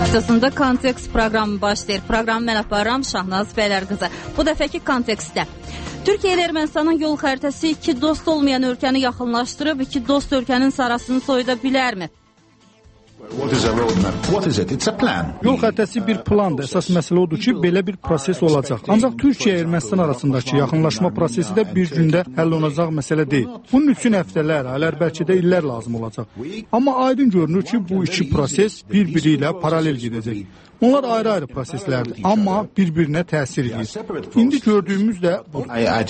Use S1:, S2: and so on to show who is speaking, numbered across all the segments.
S1: Aslında Kontekst proqramı başlayır. Proqramı mən aparıram Şahnaz Bəylər qızı. Bu dəfəki kontekstdə Türkiyə ilə Ermənistanın yol xəritəsi iki dost olmayan ölkəni yaxınlaşdırıb, iki dost ölkənin sarasını soyuda bilərmi?
S2: Yol xəritəsi bir plandır. Əsas məsələ odur ki, belə bir proses olacaq. Ancaq Türkiyə və Ermənistan arasındakı yaxınlaşma prosesi də bir gündə həll olunacaq məsələ deyil. Bunun üçün həftələr, aylar, bəlkə də illər lazım olacaq. Amma aydın görünür ki, bu iki proses bir-biri ilə paralel gedəcək. Onlar ayrı-ayrı proseslərdir, amma bir-birinə təsir edir. İndi gördüyümüz də bu.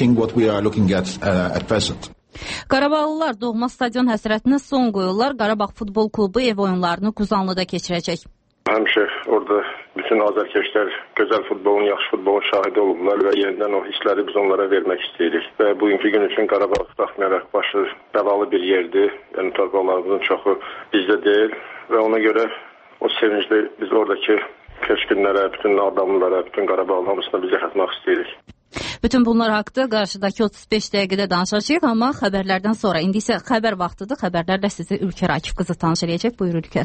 S1: Qarabağlılar doğma stadion həsrətinə son qoyurlar. Qarabağ Futbol Klubu ev oyunlarını Quzanlıda keçirəcək.
S3: Həmişə orada bütün azərkeşlər gözəl futbolun, yaxşı futbolun şahidi olublar və yenidən o hissləri biz onlara vermək istəyirik. Və bugünkü gün üçün Qarabağ baxmayaraq başı bəlalı bir yerdir. Yəni torpaqlarımızın çoxu bizdə deyil və ona görə o sevincli biz oradakı köçkünlərə, bütün adamlara, bütün Qarabağlı hamısına biz yaşatmaq istəyirik.
S1: Bütün bunlar haqqında qarşıdakı 35 dəqiqədə danışacağıq, amma xəbərlərdən sonra. İndi isə xəbər vaxtıdır. Xəbərlərlə sizi Ülker Akif qızı tanış edəcək. Buyur Ülker.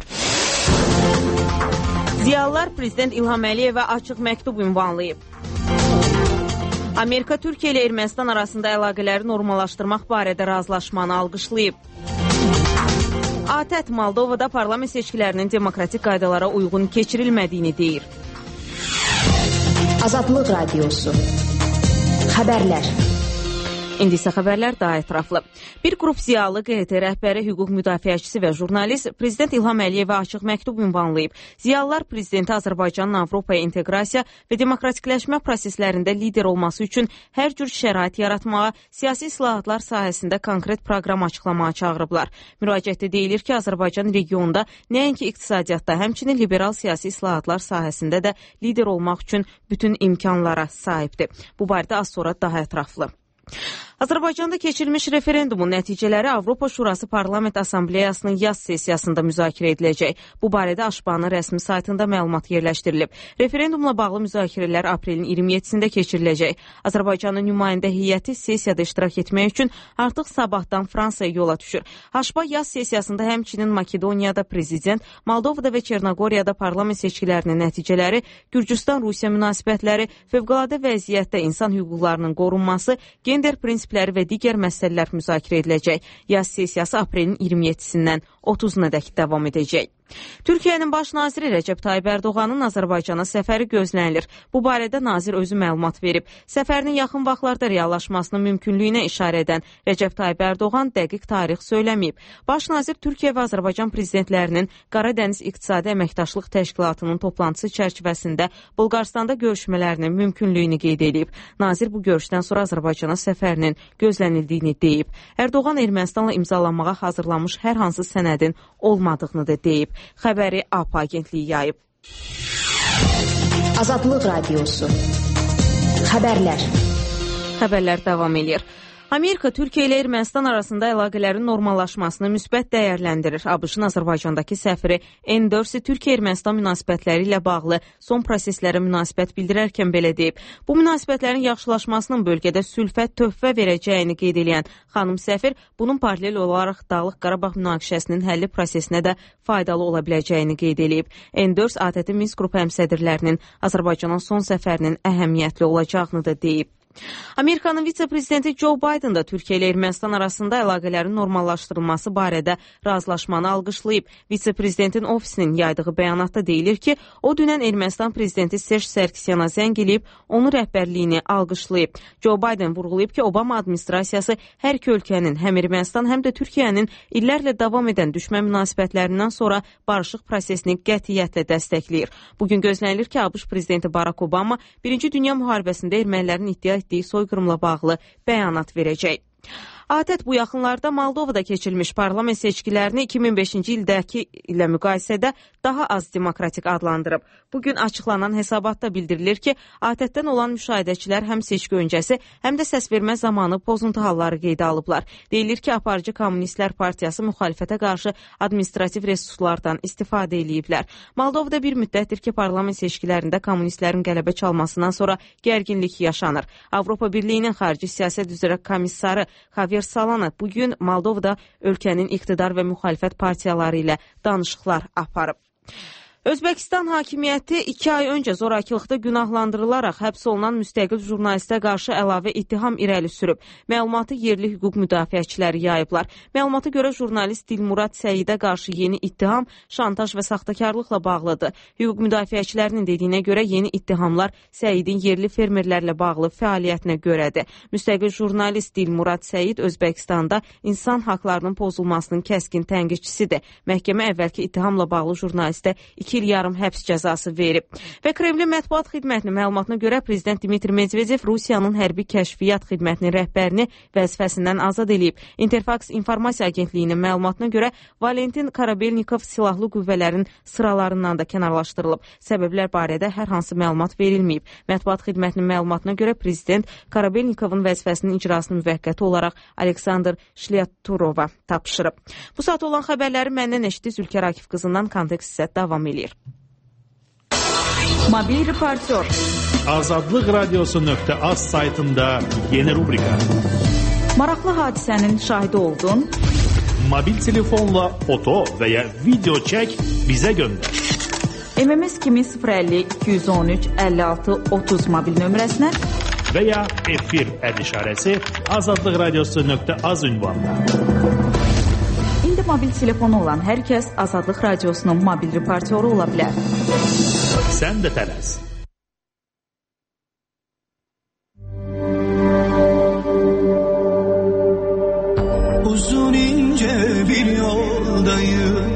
S4: Ziyalılar Prezident İlham Əliyevə açıq məktub ünvanlayıb. Amerika Türkiyə ilə Ermənistan arasında əlaqələri normallaşdırmaq barədə razılaşmanı alqışlayıb. ATƏT Moldovada parlament seçkilərinin demokratik qaydalara uyğun keçirilmədiyini deyir.
S5: Azadlıq Radiosu. Xəbərlər.
S4: İndi isə xəbərlər daha ətraflı. Bir qrup ziyalı QHT rəhbəri, hüquq müdafiəçisi və jurnalist Prezident İlham Əliyevə açıq məktub ünvanlayıb. Ziyalılar Prezidenti Azərbaycanın Avropaya inteqrasiya və demokratikləşmə proseslərində lider olması üçün hər cür şərait yaratmağa, siyasi islahatlar sahəsində konkret proqram açıqlamağa çağırıblar. Müraciətdə deyilir ki, Azərbaycan regionda nəinki iqtisadiyyatda, həmçinin liberal siyasi islahatlar sahəsində də lider olmaq üçün bütün imkanlara sahibdir. Bu barədə az sonra daha ətraflı. Azərbaycanda keçirilmiş referendumun nəticələri Avropa Şurası Parlament Assambleyasının yaz sessiyasında müzakirə ediləcək. Bu barədə AŞBA-nın rəsmi saytında məlumat yerləşdirilib. Referendumla bağlı müzakirələr aprelin 27-sində keçiriləcək. Azərbaycanın nümayəndə heyəti sessiyada iştirak etmək üçün artıq sabahdan Fransaya yola düşür. AŞBA yaz sessiyasında həmçinin Makedoniyada prezident, Moldovada və Çernogoriyada parlament seçkilərinin nəticələri, Gürcüstan-Rusiya münasibətləri, fövqəladə vəziyyətdə insan hüquqlarının qorunması, gender prinsipləri və digər məsələlər müzakirə ediləcək. Yaz sessiyası aprelin 27-sindən 30-nadək davam edəcək. Türkiyənin baş naziri Rəcəb Tayyib Ərdoğanın Azərbaycana səfəri gözlənilir. Bu barədə nazir özü məlumat verib. Səfərinin yaxın vaxtlarda reallaşmasının mümkünlüyünə işarə edən Rəcəb Tayyib Ərdoğan dəqiq tarix söyləməyib. Baş nazir Türkiyə və Azərbaycan prezidentlərinin Qaradəniz İqtisadi Əməkdaşlıq Təşkilatının toplantısı çərçivəsində Bulqaristanda görüşmələrinin mümkünlüyünü qeyd edib. Nazir bu görüşdən sonra Azərbaycana səfərinin gözlənildiyini deyib. Ərdoğan Ermənistanla imzalanmağa hazırlanmış hər hansı sənədin olmadığını da deyib. Xəbəri AP agentliyi yayıb.
S5: Azadlıq Radiosu. Xəbərlər.
S4: Xəbərlər davam edir. Amerika Türkiyə ilə Ermənistan arasında əlaqələrin normallaşmasını müsbət dəyərləndirir. ABŞ-ın Azərbaycandakı səfiri N4 Türkiyə-Ermənistan münasibətləri ilə bağlı son proseslərə münasibət bildirərkən belə deyib. Bu münasibətlərin yaxşılaşmasının bölgədə sülfə töhfə verəcəyini qeyd edən xanım səfir, bunun paralel olaraq Dağlıq Qarabağ münaqişəsinin həlli prosesinə də faydalı ola biləcəyini qeyd edib. N4 ATƏT Minsk qrupu həmsədrlərinin Azərbaycana son səfərinin əhəmiyyətli olacağını da deyib. Amerikanın vitse-prezidenti Joe Biden da Türkiyə ilə Ermənistan arasında əlaqələrin normallaşdırılması barədə razılaşmanı alqışlayıb. Vitse-prezidentin ofisinin yaydığı bəyanatda deyilir ki, o dünən Ermənistan prezidenti Serj Sarkisyan'a zəng eləyib, onun rəhbərliyini alqışlayıb. Joe Biden vurğulayıb ki, Obama administrasiyası hər iki ölkənin, həm Ermənistan, həm də Türkiyənin illərlə davam edən düşmən münasibətlərindən sonra barışıq prosesini qətiyyətlə dəstəkləyir. Bugün gözlənilir ki, ABŞ prezidenti Barack Obama Birinci Dünya müharibəsində ermənilərin iddia etdiyi soyqırımla bağlı bəyanat verəcək. ATƏT bu yaxınlarda Moldovada keçirilmiş parlament seçkilərini 2005-ci ildəki ilə müqayisədə daha az demokratik adlandırıb. Bugün açıqlanan hesabatda bildirilir ki, ATƏT-dən olan müşahidəçilər həm seçki öncəsi, həm də səsvermə zamanı pozuntu halları qeydə alıblar. Deyilir ki, aparıcı Kommunistlər Partiyası müxalifətə qarşı administrativ resurslardan istifadə ediblər. Moldovada bir müddətdir ki, parlament seçkilərində kommunistlərin qələbə çalmasından sonra gərginlik yaşanır. Avropa Birliyinin xarici siyasət üzrə komissarı Javier Solana bugün Moldovada ölkənin iqtidar və müxalifət partiyaları ilə danışıqlar aparıb. Özbəkistan hakimiyyəti 2 ay öncə zorakılıqda günahlandırılaraq həbs olunan müstəqil jurnalistə qarşı əlavə ittiham irəli sürüb. Məlumatı yerli hüquq müdafiəçiləri yayıblar. Məlumata görə jurnalist Dilmurad Səidə qarşı yeni ittiham şantaj və saxtakarlıqla bağlıdır. Hüquq müdafiəçilərinin dediyinə görə yeni ittihamlar Səidin yerli fermerlərlə bağlı fəaliyyətinə görədir. Müstəqil jurnalist Dilmurad Səid Özbəkistanda insan haqlarının pozulmasının kəskin tənqidçisidir. Məhkəmə əvvəlki ittihamla bağlı jurnalistə 2 il yarım həbs cəzası verib. Və Kremlin mətbuat xidmətinin məlumatına görə Prezident Dmitri Medvedev Rusiyanın hərbi kəşfiyyat xidmətinin rəhbərini vəzifəsindən azad edib. Interfax İnformasiya Agentliyinin məlumatına görə Valentin Karabelnikov silahlı qüvvələrin sıralarından da kənarlaşdırılıb. Səbəblər barədə hər hansı məlumat verilməyib. Mətbuat xidmətinin məlumatına görə Prezident Karabelnikovun vəzifəsinin icrasını müvəqqəti olaraq Aleksandr Şlyaturova tapşırıb. Bu saat olan xəbərləri məndən eşitdi Zülkər Akif qızından kontekst isə davam edir. Mobil reportyor.
S6: Azadlıq Radiosu.az saytında yeni rubrika.
S4: Maraqlı hadisənin şahidi oldun.
S6: Mobil telefonla foto və ya video çək bizə göndər.
S4: MMS kimi 050 213 56 30 mobil nömrəsinə
S6: və ya efir işarəsi Azadlıq Radiosu.az ünvanına.
S4: İndi mobil telefonu olan hər kəs Azadlıq Radiosunun mobil reportyoru ola bilər.
S6: Sən də tələs.
S7: Uzun ince bir yoldayım,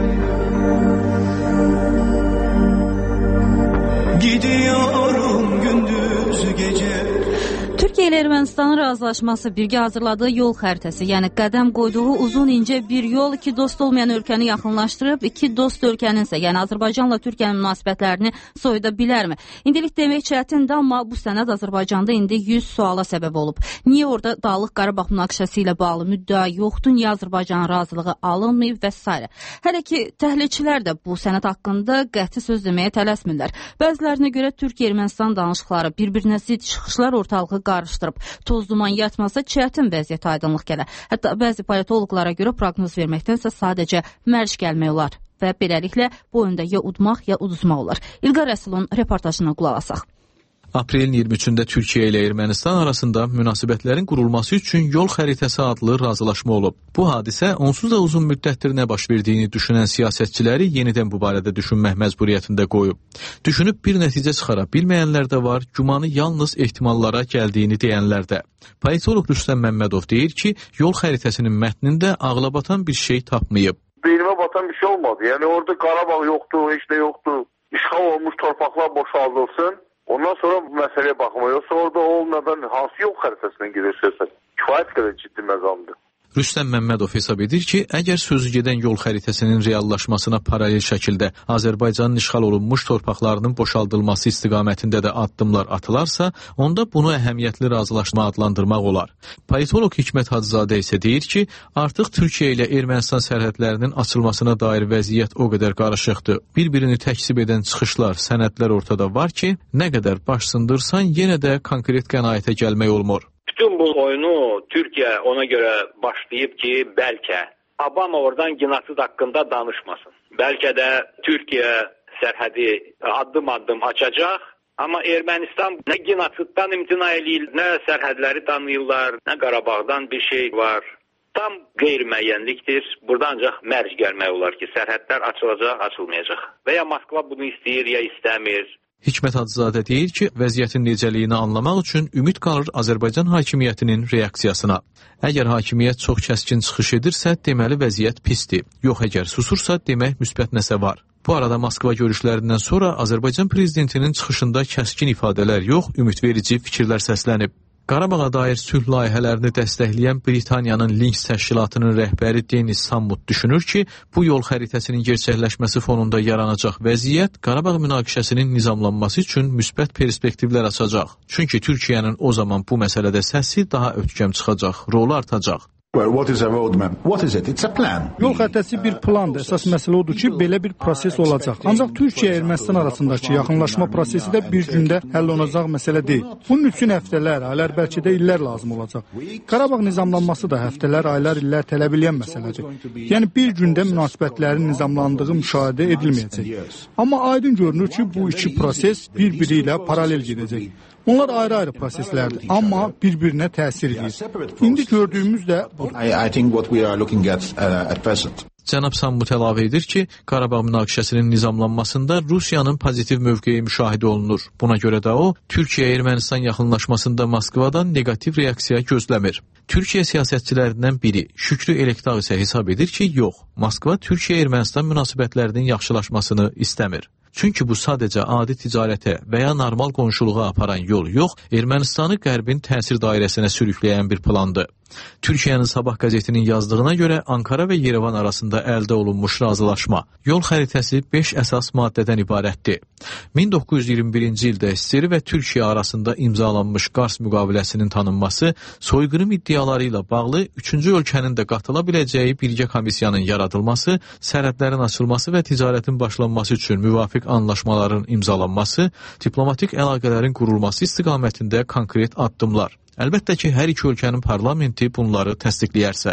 S7: gidiyorum gündüz gece.
S1: Türkiyə ilə Ermənistanın razılaşması birgə hazırladığı yol xəritəsi, yəni qədəm qoyduğu uzun incə bir yol iki dost olmayan ölkəni yaxınlaşdırıb, iki dost ölkənin isə, yəni Azərbaycanla Türkiyənin münasibətlərini soyuda bilərmi? İndilik demək çətindir, amma bu sənəd Azərbaycanda indi 100 suala səbəb olub. Niyə orada Dağlıq Qarabağ münaqişəsi ilə bağlı müddəa yoxdur, niyə Azərbaycanın razılığı alınmayıb və s. Hələ ki, təhlilçilər də bu sənəd haqqında qəti söz deməyə tələsmirlər. Bəzilərinə görə Türkiyə-Ermənistan danışıqları bir-birinə zid çıxışlar ortalığı qarışdırıb. Toz duman yatmasa çətin vəziyyət aydınlıq gələr. Hətta bəzi politologlara görə proqnoz verməkdənsə sadəcə mərc gəlmək olar və beləliklə bu oyunda ya udmaq, ya uduzmaq olar. İlqar Rəsulun reportajına qulaq asaq.
S8: Aprelin 23-də Türkiyə ilə Ermənistan arasında münasibətlərin qurulması üçün yol xəritəsi adlı razılaşma olub. Bu hadisə onsuz da uzun müddətdir nə baş verdiyini düşünən siyasətçiləri yenidən bu barədə düşünmək məcburiyyətində qoyub. Düşünüb bir nəticə çıxara bilməyənlər də var, gümanı yalnız ehtimallara gəldiyini deyənlər də. Politolog Rüstəm Məmmədov deyir ki, yol xəritəsinin mətnində ağlabatan bir şey tapmayıb.
S3: Beynimə batan bir şey olmadı. Yəni orada Qarabağ yoxdur, heç də yoxdur. İşğal olmuş torpaqlar boşaldılsın. Ondan sonra bu məsələyə baxma. Yoxsa orada olmadan hansı yol xəritəsindən gedirsə, kifayət qədər ciddi məqamdır.
S8: Rüstəm Məmmədov hesab edir ki, əgər sözü gedən yol xəritəsinin reallaşmasına paralel şəkildə Azərbaycanın işğal olunmuş torpaqlarının boşaldılması istiqamətində də addımlar atılarsa, onda bunu əhəmiyyətli razılaşma adlandırmaq olar. Politolog Hikmət Hacızadə isə deyir ki, artıq Türkiyə ilə Ermənistan sərhədlərinin açılmasına dair vəziyyət o qədər qarışıqdır. Bir-birini təksib edən çıxışlar, sənədlər ortada var ki, nə qədər baş sındırsan, yenə də konkret qənaətə gəlmək olmur.
S9: Bütün bu oyunu Türkiyə ona görə başlayıb ki, bəlkə Obama oradan genosid haqqında danışmasın. Bəlkə də Türkiyə sərhədi addım-addım açacaq, amma Ermənistan nə genosiddən imtina eləyir, nə sərhədləri tanıyırlar, nə Qarabağdan bir şey var. Tam qeyri-müəyyənlikdir. Burada ancaq mərc gəlmək olar ki, sərhədlər açılacaq, açılmayacaq. Və ya Moskva bunu istəyir, ya istəmir.
S8: Hikmət Hacızadə deyir ki, vəziyyətin necəliyini anlamaq üçün ümid qalır Azərbaycan hakimiyyətinin reaksiyasına. Əgər hakimiyyət çox kəskin çıxış edirsə, deməli vəziyyət pisdir. Yox, əgər susursa, demək müsbət nəsə var. Bu arada Moskva görüşlərindən sonra Azərbaycan prezidentinin çıxışında kəskin ifadələr yox, ümidverici fikirlər səslənib. Qarabağa dair sülh layihələrini dəstəkləyən Britaniyanın Links təşkilatının rəhbəri Denis Sammut düşünür ki, bu yol xəritəsinin gerçəkləşməsi fonunda yaranacaq vəziyyət Qarabağ münaqişəsinin nizamlanması üçün müsbət perspektivlər açacaq. Çünki Türkiyənin o zaman bu məsələdə səsi daha ötkəm çıxacaq, rolu artacaq.
S10: Well, what is a roadmap? What is it? It's a plan.
S2: Yol xəritəsi bir plandır. Əsas məsələ odur ki, belə bir proses olacaq. Ancaq Türkiyə-Ermənistan arasındakı yaxınlaşma prosesi də bir gündə həll olunacaq məsələ deyil. Bunun üçün həftələr, aylar, bəlkə də illər lazım olacaq. Qarabağ nizamlanması da həftələr, aylar, illər tələb edən məsələdir. Yəni bir gündə münasibətlərin nizamlandığı müşahidə edilməyəcək. Amma aydın görünür ki, bu iki proses bir-biri ilə paralel gedəcək. Onlar ayrı-ayrı proseslərdir, amma bir-birinə təsir edir. İndi gördüyümüz də budur.
S10: I think what we are looking at present.
S8: Cənab Sammut əlavə edir ki, Qarabağ münaqişəsinin nizamlanmasında Rusiyanın pozitiv mövqeyi müşahidə olunur. Buna görə də o, Türkiyə-Ermənistan yaxınlaşmasında Moskvadan negativ reaksiya gözləmir. Türkiyə siyasətçilərindən biri, Şükrü Elektağ isə hesab edir ki, yox, Moskva Türkiyə-Ermənistan münasibətlərinin yaxşılaşmasını istəmir. Çünki bu sadəcə adi ticarətə və ya normal qonşuluğa aparan yol yox, Ermənistanı Qərbin təsir dairəsinə sürükləyən bir plandır. Türkiyənin Sabah qəzetinin yazdığına görə Ankara və Yerevan arasında əldə olunmuş razılaşma, yol xəritəsi 5 əsas maddədən ibarətdir. 1921-ci ildə SSR və Türkiyə arasında imzalanmış Qars müqaviləsinin tanınması, soyqırım iddiaları ilə bağlı 3-cü ölkənin də qatıla biləcəyi birgə komissiyanın yaradılması, sərhədlərin açılması və ticarətin başlanması üçün müvafiq anlaşmaların imzalanması, diplomatik əlaqələrin qurulması istiqamətində konkret addımlar. Əlbəttə ki, hər iki ölkənin parlamenti bunları təsdiqləyərsə.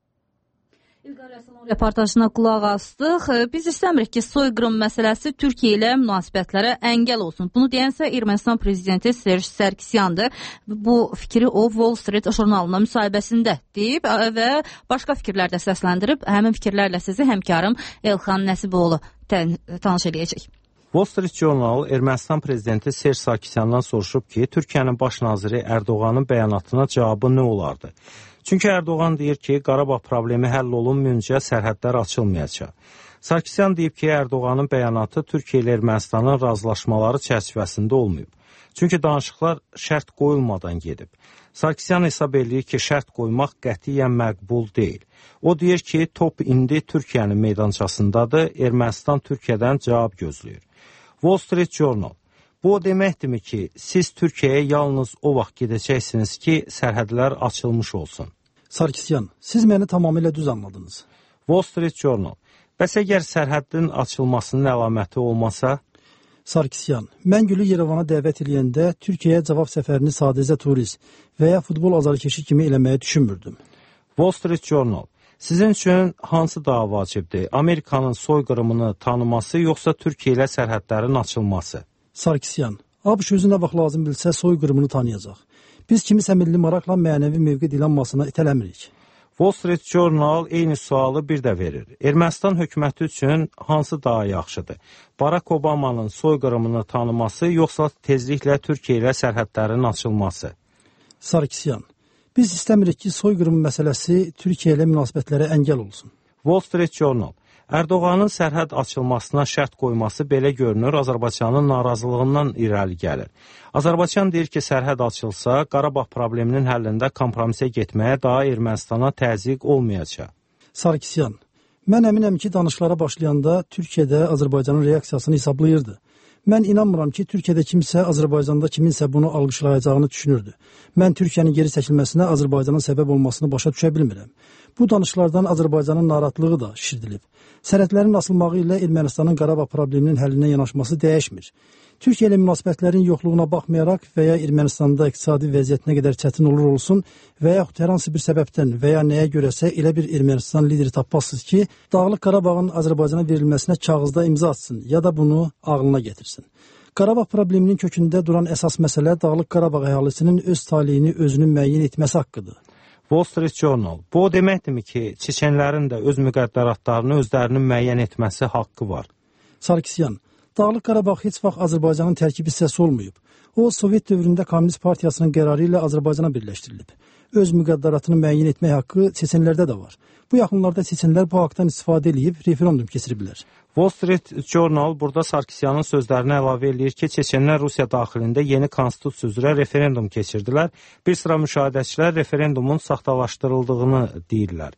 S1: İlqar Rəsulun reportajına qulaq astıq. Biz istəmirik ki, soyqırım məsələsi Türkiyə ilə münasibətlərə əngəl olsun. Bunu deyənsə Ermənistan prezidenti Serj Sarkisyandır. Bu fikri o Wall Street jurnalına müsahibəsində deyib və başqa fikirlər də səsləndirib. Həmin fikirlərlə sizi həmkarım Elxan Nəsiboğlu tanış edəcək.
S11: Wall Street Journal Ermənistan prezidenti Serj Sarkisyandan soruşub ki, Türkiyənin baş naziri Ərdoğanın bəyanatına cavabı nə olardı? Çünki Ərdoğan deyir ki, Qarabağ problemi həll olunmayınca sərhədlər açılmayacaq. Sarkisyan deyib ki, Ərdoğanın bəyanatı Türkiyə ilə Ermənistanın razılaşmaları çərçivəsində olmayıb. Çünki danışıqlar şərt qoyulmadan gedib. Sarkisyan hesab edir ki, şərt qoymaq qətiyyən məqbul deyil. O deyir ki, top indi Türkiyənin meydançasındadır, Ermənistan Türkiyədən cavab gözləyir. Wall Street Journal. Bu o deməkdirmi ki, siz Türkiyəyə yalnız o vaxt gedəcəksiniz ki, sərhədlər açılmış olsun?
S12: Sarkisyan, siz məni tamamilə düz anladınız.
S11: Wall Street Journal. Bəs əgər sərhədin açılmasının əlaməti olmasa?
S12: Sarkisyan, mən Gülü Yerevana dəvət edəndə Türkiyəyə cavab səfərini sadəcə turist və ya futbol azarkeşi kimi eləməyi düşünmürdüm.
S11: Wall Street Journal. Sizin üçün hansı daha vacibdir? Amerikanın soyqırımını tanıması yoxsa Türkiyə ilə sərhədlərin açılması?
S12: Sarkisyan, ABŞ özü nə vaxt lazım bilsə soyqırımını tanıyacaq. Biz kimisə milli maraqla mənəvi mövqe dilanmasına itələmirik.
S11: Wall Street Journal eyni sualı bir də verir. Ermənistan hökuməti üçün hansı daha yaxşıdır? Barack Obamanın soyqırımını tanıması yoxsa tezliklə Türkiyə ilə sərhədlərin açılması?
S12: Sarkisyan, biz istəmirik ki, soyqırım məsələsi Türkiyə ilə münasibətlərə əngəl olsun.
S11: Wall Street Journal. Ərdoğanın sərhəd açılmasına şərt qoyması belə görünür, Azərbaycanın narazılığından irəli gəlir. Azərbaycan deyir ki, sərhəd açılsa, Qarabağ probleminin həllində kompromisə getməyə daha Ermənistana təzyiq olmayacaq.
S12: Sarkisyan, mən əminəm ki, danışıqlara başlayanda Türkiyədə Azərbaycanın reaksiyasını hesablayırdı. Mən inanmıram ki, Türkiyədə kimsə Azərbaycanda kiminsə bunu alqışlayacağını düşünürdü. Mən Türkiyənin geri çəkilməsinə Azərbaycanın səbəb olmasını başa düşə bilmirəm. Bu danışıqlardan Azərbaycanın narahatlığı da şişirdilib. Sərhədlərin açılmağı ilə Ermənistanın Qarabağ probleminin həllinə yanaşması dəyişmir. Türkiyə ilə münasibətlərin yoxluğuna baxmayaraq və ya Ermənistanda iqtisadi vəziyyət nə qədər çətin olur olsun və yaxud hər hansı bir səbəbdən və ya nəyə görəsə elə bir Ermənistan lideri tapmazsınız ki, Dağlıq Qarabağın Azərbaycana verilməsinə kağızda imza atsın ya da bunu ağlına getirsin. Qarabağ probleminin kökündə duran əsas məsələ Dağlıq Qarabağ əhalisinin öz taleyini özünün müəyyən etməsi haqqıdır.
S11: Wall Street Journal. Bu o deməkdirmi ki, çeçenlərin də öz müqəddəratlarını özlərinin müəyyən etməsi haqqı var?
S12: Sarkisyan, Dağlıq Qarabağ heç vaxt Azərbaycanın tərkib hissəsi olmayıb. O, Sovet dövründə Komünist Partiyasının qərarı ilə Azərbaycana birləşdirilib. Öz müqəddəratını müəyyən etmək haqqı çeçenlərdə də var. Bu yaxınlarda çeçenlər bu haqdan istifadə edib referendum keçiriblər.
S11: Wall Street Journal burada Sarkisyanın sözlərinə əlavə eləyir ki, çeçenlər Rusiya daxilində yeni konstitusiya üzrə referendum keçirdilər. Bir sıra müşahidəçilər referendumun saxtalaşdırıldığını deyirlər.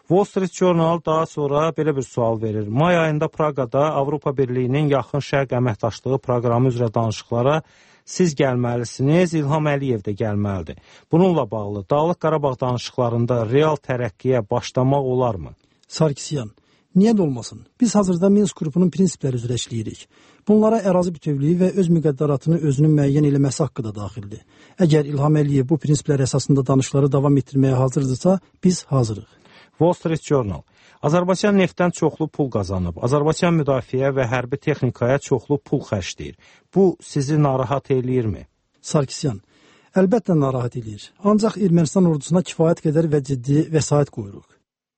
S11: Wall Street Journal daha sonra belə bir sual verir. May ayında Praqada Avropa Birliyinin Yaxın Şərq əməkdaşlığı proqramı üzrə danışıqlara siz gəlməlisiniz, İlham Əliyev də gəlməlidir. Bununla bağlı Dağlıq Qarabağ danışıqlarında real tərəqqiyə başlamaq olarmı?
S12: Sarkisyan, niyə də olmasın? Biz hazırda Minsk qrupunun prinsipləri üzrə işləyirik. Bunlara ərazi bütövlüyü və öz müqəddəratını özünün müəyyən eləməsi haqqı da daxildir. Əgər İlham Əliyev bu prinsiplər əsasında danışıqları davam etdirməyə hazırdırsa, biz hazırıq.
S11: Wall Street Journal. Azərbaycan neftdən çoxlu pul qazanıb. Azərbaycan müdafiə və hərbi texnikaya çoxlu pul xərcləyir. Bu sizi narahat eləyirmi?
S12: Sarkisyan, əlbəttə narahat eləyir. Ancaq Ermənistan ordusuna kifayət qədər və ciddi vəsait qoyuruq.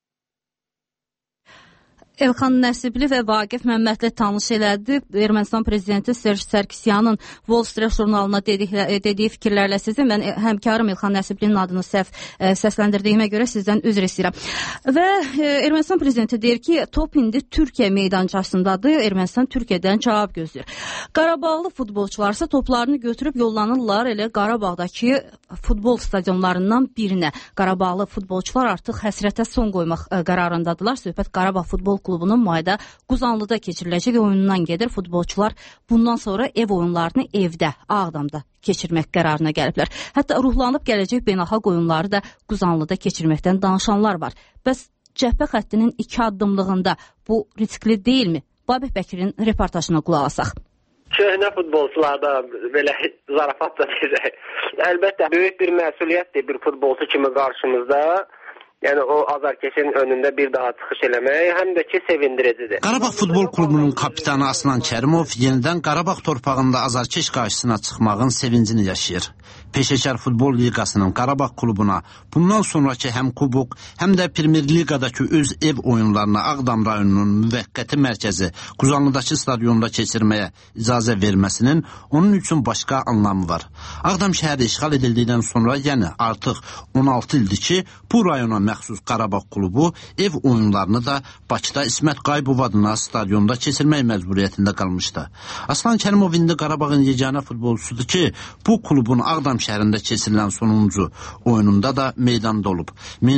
S1: Elxan Nəsibli və Vaqif Məmmədli tanış elədi. Ermənistan prezidenti Serj Sarkisyanın Wall Street jurnalına dediyi fikirlərlə sizi. Mən həmkarım Elxan Nəsiblinin adını səhv səsləndirdiyimə görə sizdən üzr istəyirəm. Və Ermənistan prezidenti deyir ki, top indi Türkiyə meydançasındadır. Ermənistan Türkiyədən cavab gözləyir. Qarabağlı futbolçularsa toplarını götürüb yollanırlar elə Qarabağdakı futbol stadionlarından birinə. Qarabağlı futbolçular artıq həsrətə son qoymaq qərarındadılar. Söhbət Qarabağ futbol klubunun mayda Quzanlıda keçiriləcək oyunundan gedir. Futbolçular bundan sonra ev oyunlarını evdə, Ağdamda keçirmək qərarına gəliblər. Hətta ruhlanıb gələcək beynəlxalq oyunları da Quzanlıda keçirməkdən danışanlar var. Bəs cəbhə xəttinin 2 addımlığında bu riskli deyilmi? Babih Bəkirin reportajına qulaq asaq.
S13: Köhnə futbolçularda belə zarafat da deyəcək. Əlbəttə, böyük bir məsuliyyətdir bir futbolçu kimi qarşımızda. Yəni o azarkeşin önündə bir daha çıxış eləmək həm də ki sevindiricidir.
S14: Qarabağ Futbol Klubunun kapitanı Aslan Kərimov yenidən Qarabağ torpağında azarkeş qarşısına çıxmağın sevincini yaşayır. Peşəkar Futbol Liqasının Qarabağ klubuna bundan sonraki həm kubok, həm də Premier Liqadakı öz ev oyunlarını Ağdam rayonunun müvəqqəti mərkəzi Quzanlıdakı stadionda keçirməyə icazə verməsinin onun üçün başqa anlamı var. Ağdam şəhəri işğal edildikdən sonra, yəni artıq 16 ildir ki, bu rayona məxsus Qarabağ klubu ev oyunlarını da Bakıda İsmət Qaybov adına stadionda keçirmək məcburiyyətində qalmışdı. Aslan Kərimov indi Qarabağın yeganə futbolçusudur ki, bu klubun Ağdam şəhərində keçirilən sonuncu oyununda da meydanda olub.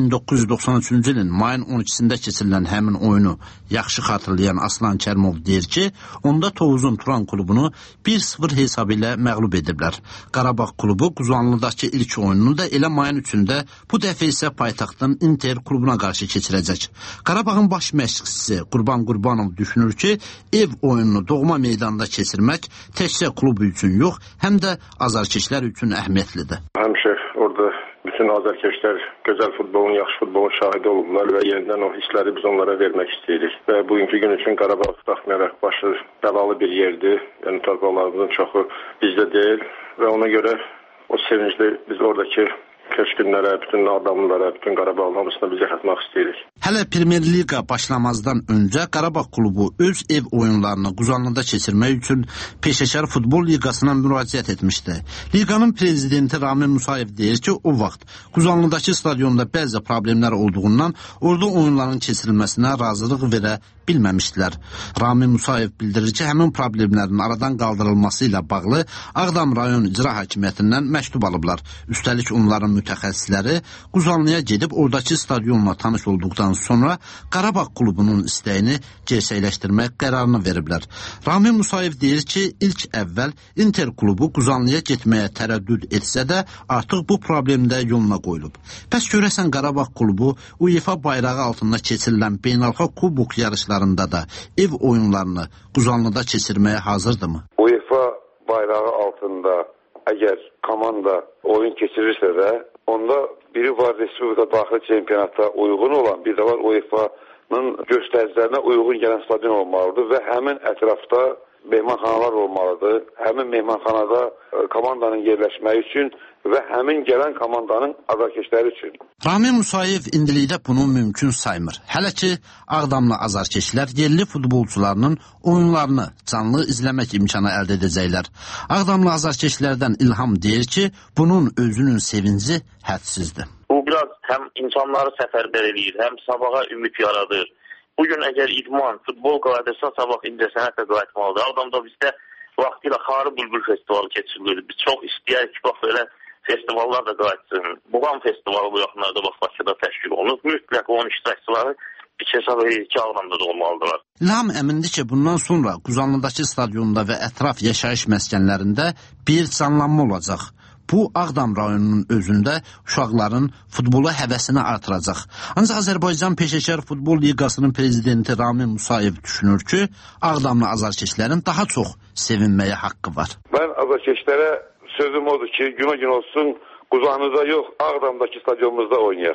S14: 1993-cü ilin mayın 12-sində keçirilən həmin oyunu yaxşı xatırlayan Aslan Kərimov deyir ki, onda Tovuzun Turan klubunu 1-0 hesabı ilə məğlub ediblər. Qarabağ klubu Quzanlıdakı ilk oyununu da elə mayın 3-də, bu dəfə isə paytaxtın Inter klubuna qarşı keçirəcək. Qarabağın baş məşqçisi Qurban Qurbanov düşünür ki, ev oyununu doğma meydanda keçirmək təkcə klubu üçün yox, həm də azarkeşlər üçün əhəmiyyətlidir.
S3: Həmişə orada bütün azarkeşlər gözəl futbolun, yaxşı futbolun şahidi olublar və yenidən o hissləri biz onlara vermək istəyirik. Və bugünkü gün üçün Qarabağ baxmayaraq başı bəlalı bir yerdir. Yəni torpaqlarımızın çoxu bizdə deyil və ona görə o sevincli biz oradakı köçkünlərə, bütün adamlara, bütün Qarabağın hamısına biz yaxatmaq istəyirik.
S14: Hələ Premier Liqa başlamazdan öncə Qarabağ klubu öz ev oyunlarını Quzanlıda keçirmək üçün Peşəkar Futbol Liqasına müraciət etmişdi. Liqanın prezidenti Ramin Musayev deyir ki, o vaxt Quzanlıdakı stadionda bəzi problemlər olduğundan orada oyunların keçirilməsinə razılıq verə bilməmişdilər. Ramin Musayev bildirir ki, həmin problemlərin aradan qaldırılması ilə bağlı Ağdam rayon icra hakimiyyətindən məktub alıblar. Üstəlik onların mütəxəssisləri Quzanlıya gedib oradakı stadionla tanış olduqdan sonra Qarabağ klubunun istəyini gerçəkləşdirmək qərarını veriblər. Ramin Musayev deyir ki, ilk əvvəl Inter klubu Quzanlıya getməyə tərəddüd etsə də artıq bu problem də yoluna qoyulub. Bəs görəsən Qarabağ klubu UEFA bayrağı altında keçirilən beynəlxalq kubok yarışlarında da ev oyunlarını Quzanlıda keçirməyə hazırdırmı?
S15: UEFA bayrağı altında əgər komanda oyun keçirirsə də, onda biri var Respublika daxili çempionata uyğun olan, bir də var UEFA-nın göstəricilərinə uyğun gələn stadion olmalıdır və həmin ətrafda mehmanxanalar olmalıdır. Həmin mehmanxanada komandanın yerləşməyi üçün və həmin gələn komandanın azarkeşləri üçün.
S14: Ramin Musayev indilikdə bunu mümkün saymır. Hələ ki, Ağdamlı azarkeşlər yerli futbolçularının oyunlarını canlı izləmək imkanı əldə edəcəklər. Ağdamlı azarkeşlərdən İlham deyir ki, bunun özünün sevinci hədsizdir.
S16: Bu biraz həm insanları səfərbər edir, həm sabaha ümid yaradır. Bugün əgər idman, futbol qayıdırsa, sabah incəsənətlə qayıtmalıdır. Ağdamda bizdə vaxtilə Xarı Bülbül festivalı keçirilir. Biz çox istəyərik ki, bax belə festivallar da qayıtsın. Buğan festivalı bu yaxınlarda Bakıda təşkil olunub. Mütləq onun iştirakçıları hesab edir ki, Ağdamda da olmalıdırlar.
S14: İlham əmindir ki, bundan sonra Quzanlıdakı stadionda və ətraf yaşayış məskənlərində bir canlanma olacaq. Bu, Ağdam rayonunun özündə uşaqların futbola həvəsini artıracaq. Ancaq Azərbaycan Peşəkar Futbol Liqasının prezidenti Ramin Musayev düşünür ki, Ağdamlı azarkeşlərin daha çox sevinməyə haqqı var.
S15: Mən azarkeşlərə sözüm odur ki, günə olsun Quzanlıda yox, Ağdamdakı stadionumuzda oynayaq.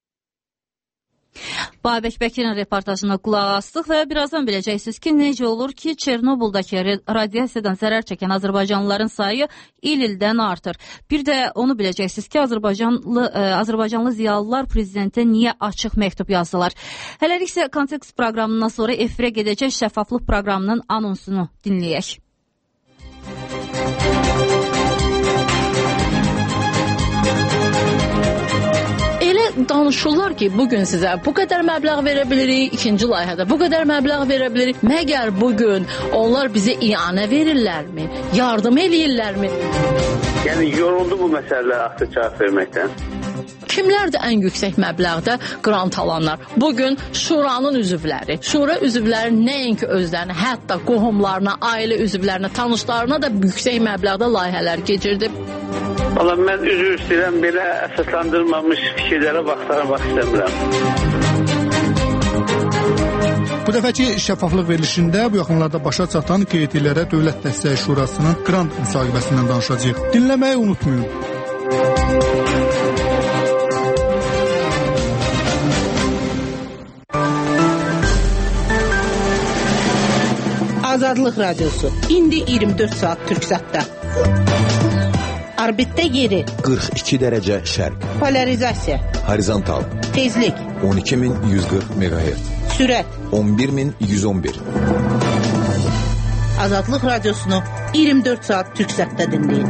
S1: Babək Bəkirin reportajına qulaq astıq və birazdan biləcəksiniz ki, necə olur ki, Çernobuldakı radiasiyadan zərər çəkən Azərbaycanlıların sayı il-ildən artır. Bir də onu biləcəksiniz ki, Azərbaycanlı ziyalılar prezidentə niyə açıq məktub yazdılar. Hələlik isə kontekst proqramından sonra efirə gedəcək şəffaflıq proqramının anonsunu dinləyək.
S17: Danışırlar ki, bugün sizə bu qədər məbləğ verə bilirik, ikinci layihədə bu qədər məbləğ verə bilirik. Məgər bugün onlar bizə ianə verirlərmi? Yardım eləyirlərmi?
S18: Yəni, yoruldu bu məsələlər artıq cavab verməkdən.
S17: Kimlərdir ən yüksək məbləğdə qrant alanlar? Bugün Şuranın üzvləri. Şura üzvləri nəinki özlərini, hətta qohumlarına, ailə üzvlərinə, tanışlarına da yüksək məbləğdə layihələr keçirdi.
S18: Valla mən üzr istəyirəm, belə əsaslandırılmamış fikirlərə baxmaq istəmirəm.
S2: Bu dəfəki şəffaflıq verilişində bu yaxınlarda başa çatan QT-lərə Dövlət Dəstəyi Şurasının qrant müsahibəsindən danışacağıq. Dinləməyi unutmayın.
S19: Azadlıq Radiosu. İndi 24 saat Türksatda. Orbitdə yeri
S20: 42 dərəcə şərq.
S19: Polarizasiya.
S20: Horizontal.
S19: Tezlik
S20: 12140 MHz.
S19: Sürət
S20: 11111.
S19: Azadlıq Radiosunu 24 saat Türksatda dinləyin.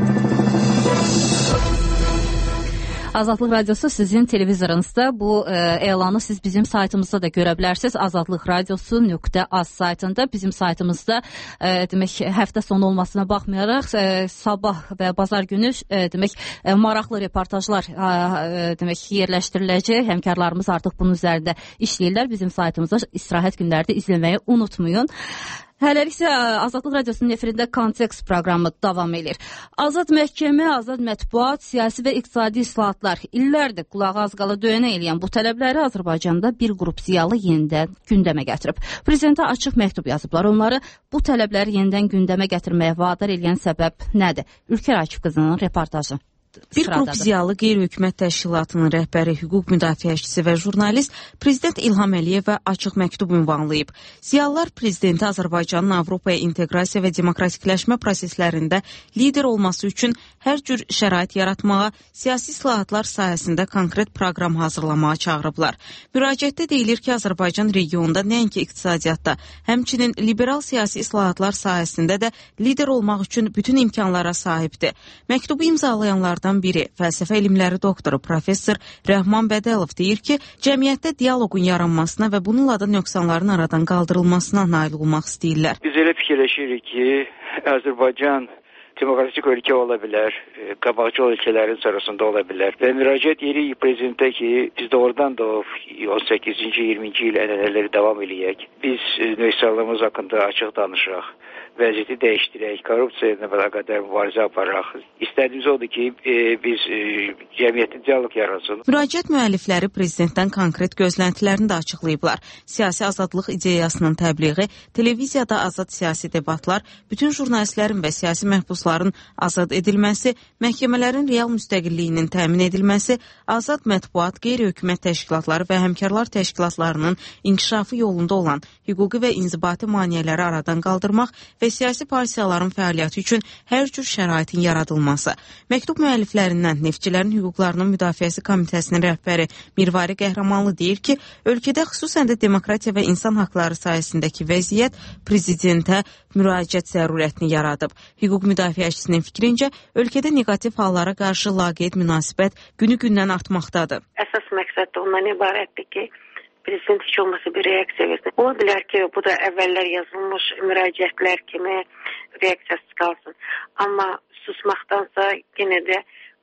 S1: Azadlıq Radiosu sizin televizorunuzda. Bu elanı siz bizim saytımızda da görə bilərsiniz. azadlıqradiosu.az saytında. Bizim saytımızda demək həftə sonu olmasına baxmayaraq sabah və bazar günü demək maraqlı reportajlar demək yerləşdiriləcək. Həmkarlarımız artıq bunun üzərində işləyirlər. Bizim saytımızda istirahət günlərdə izləməyi unutmayın. Hələlik isə Azadlıq Radiosunun efirində kontekst proqramı davam edir. Azad məhkəmə, azad mətbuat, siyasi və iqtisadi islahatlar illərdir qulağı az qala döyənə eləyən bu tələbləri Azərbaycanda bir qrup ziyalı yenidən gündəmə gətirib. Prezidentə açıq məktub yazıblar. Onları bu tələbləri yenidən gündəmə gətirməyə vadar eləyən səbəb nədir? Ülkər Akif qızının reportajı.
S4: Bir qrup ziyalı qeyri-hökumət təşkilatının rəhbəri, hüquq müdafiəçisi və jurnalist Prezident İlham Əliyevə açıq məktub ünvanlayıb. Ziyalılar Prezidenti Azərbaycanın Avropaya inteqrasiya və demokratikləşmə proseslərində lider olması üçün hər cür şərait yaratmağa, siyasi islahatlar sahəsində konkret proqram hazırlamağa çağırıblar. Müraciətdə deyilir ki, Azərbaycan regionunda nəinki iqtisadiyyatda, həmçinin liberal siyasi islahatlar sahəsində də lider olmaq üçün bütün imkanlara sahibdir. Məktubu imzalayanlar biri, fəlsəfə elmləri doktoru professor Rəhman Bədəlov deyir ki, cəmiyyətdə dialoqun yaranmasına və bununla da nöqsanların aradan qaldırılmasına nail olmaq istəyirlər.
S21: Biz elə fikirləşirik ki, Azərbaycan demokratik ölkə ola bilər, qabaqcıl ölkələrin sırasında ola bilər. Və müraciət edirik prezidentə ki, biz doğrudan da 18-ci, 20-ci il ənənələri davam eləyək. Biz nöqsanlığımız haqqında açıq danışaq. Vəziyyəti dəyişdirək, korrupsiya ilə qədər mübarizə aparaq. İstədiyimiz odur ki, biz cəmiyyətdə dialoq yaransın.
S4: Müraciət müəllifləri prezidentdən konkret gözləntilərini də açıqlayıblar. Siyasi azadlıq ideyasının təbliği, televiziyada azad siyasi debatlar, bütün jurnalistlərin və siyasi məhbusların azad edilməsi, məhkəmələrin real müstəqilliyinin təmin edilməsi, azad mətbuat, qeyri-hökumət təşkilatları və həmkarlar təşkilatlarının inkişafı yolunda olan hüquqi və inzibati maneələri aradan qaldırmaq və siyasi partiyaların fəaliyyəti üçün hər cür şəraitin yaradılması. Məktub müəlliflərindən Neftçilərin Hüquqlarının Müdafiəsi Komitəsinin rəhbəri Mirvari Qəhrəmanlı deyir ki, ölkədə xüsusən də demokratiya və insan haqları sayəsindəki vəziyyət prezidentə müraciət zərurətini yaradıb. Hüquq müdafiəçisinin fikrincə, ölkədə negativ hallara qarşı laqeyd münasibət günü-gündən artmaqdadır.
S22: Əsas məqsəd də ondan ibarətdir ki, Prezident heç olmasa bir reaksiya versin. Ola bilər ki, bu da əvvəllər yazılmış müraciətlər kimi reaksiyası qalsın. Amma susmaqdansa yenə də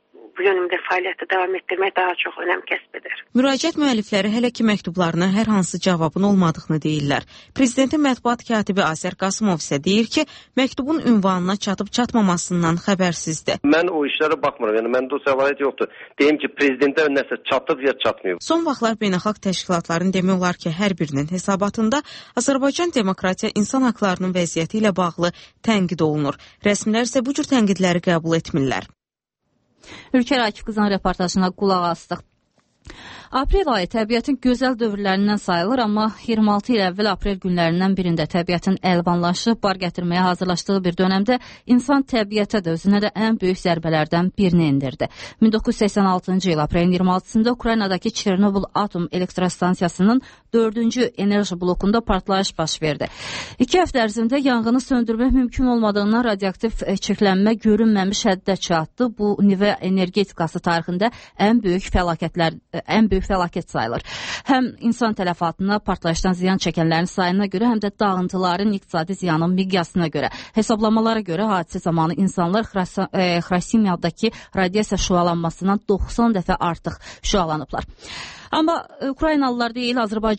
S22: bu yönümdə fəaliyyəti davam etdirmək daha çox önəm kəsb edir.
S4: Müraciət müəllifləri hələ ki məktublarına hər hansı cavabın olmadığını deyirlər. Prezidentin mətbuat katibi Azər Qasımov isə deyir ki, məktubun ünvanına çatıb-çatmamasından xəbərsizdir.
S5: Mən o işlərə baxmıram. Yəni məndə o səlahiyyət yoxdur. Deyim ki, prezidentə nəsə çatıb ya çatmayıb.
S4: Son vaxtlar beynəlxalq təşkilatların demək olar ki, hər birinin hesabatında Azərbaycan demokratiya insan haqlarının vəziyyəti ilə bağlı tənqid olunur. Rəsmilər isə bu cür tənqidləri qəbul etmirlər.
S1: Ülker Akif qızın reportajına qulaq astıq. Aprel ayı təbiətin gözəl dövrlərindən sayılır, amma 26 il əvvəl aprel günlərindən birində təbiətin əlvanlaşıb, bar gətirməyə hazırlaşdığı bir dönəmdə insan təbiətə də özünə də ən böyük zərbələrdən birini indirdi. 1986-cı il aprelin 26-sında Ukraynadakı Çernobıl atom elektrostansiyasının 4-cü enerji blokunda partlayış baş verdi. 2 həftə ərzində yanğını söndürmək mümkün olmadığından radioaktiv çirklənmə görünməmiş həddə çatdı. Bu nüvə energetikası tarixində ən böyük fəlakət sayılır. Həm insan tələfatına, partlayışdan ziyan çəkənlərin sayına görə, həm də dağıntıların iqtisadi ziyanın miqyasına görə. Hesablamalara görə hadisə zamanı insanlar Xrasimyadakı radiasiya şüalanmasından 90 dəfə artıq şüalanıblar. Amma Ukraynalılar deyil,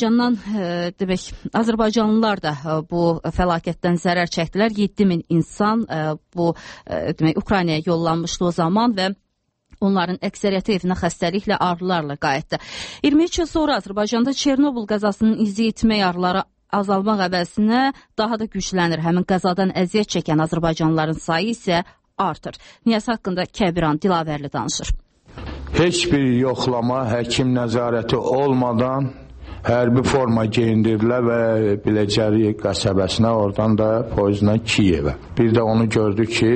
S1: Azərbaycanlılar da bu fəlakətdən zərər çəkdilər. 7000 insan bu Ukraynaya yollanmışdı o zaman və onların əksəriyyəti evinə xəstəliklə, ağrılarla qayıtdı. 23 yıl sonra Azərbaycanda Çernobıl qəzasının izi itmək ağrıları azalmaq əvəzinə daha da güclənir. Həmin qəzadan əziyyət çəkən azərbaycanlıların sayı isə artır. Niyəsi haqqında Kəbiran Dilavərli danışır.
S6: Heç bir yoxlama, həkim nəzarəti olmadan hərbi forma geyindirilər və Biləcəri qəsəbəsinə, oradan da poyuzla Kiyevə. Bir də onu gördük ki,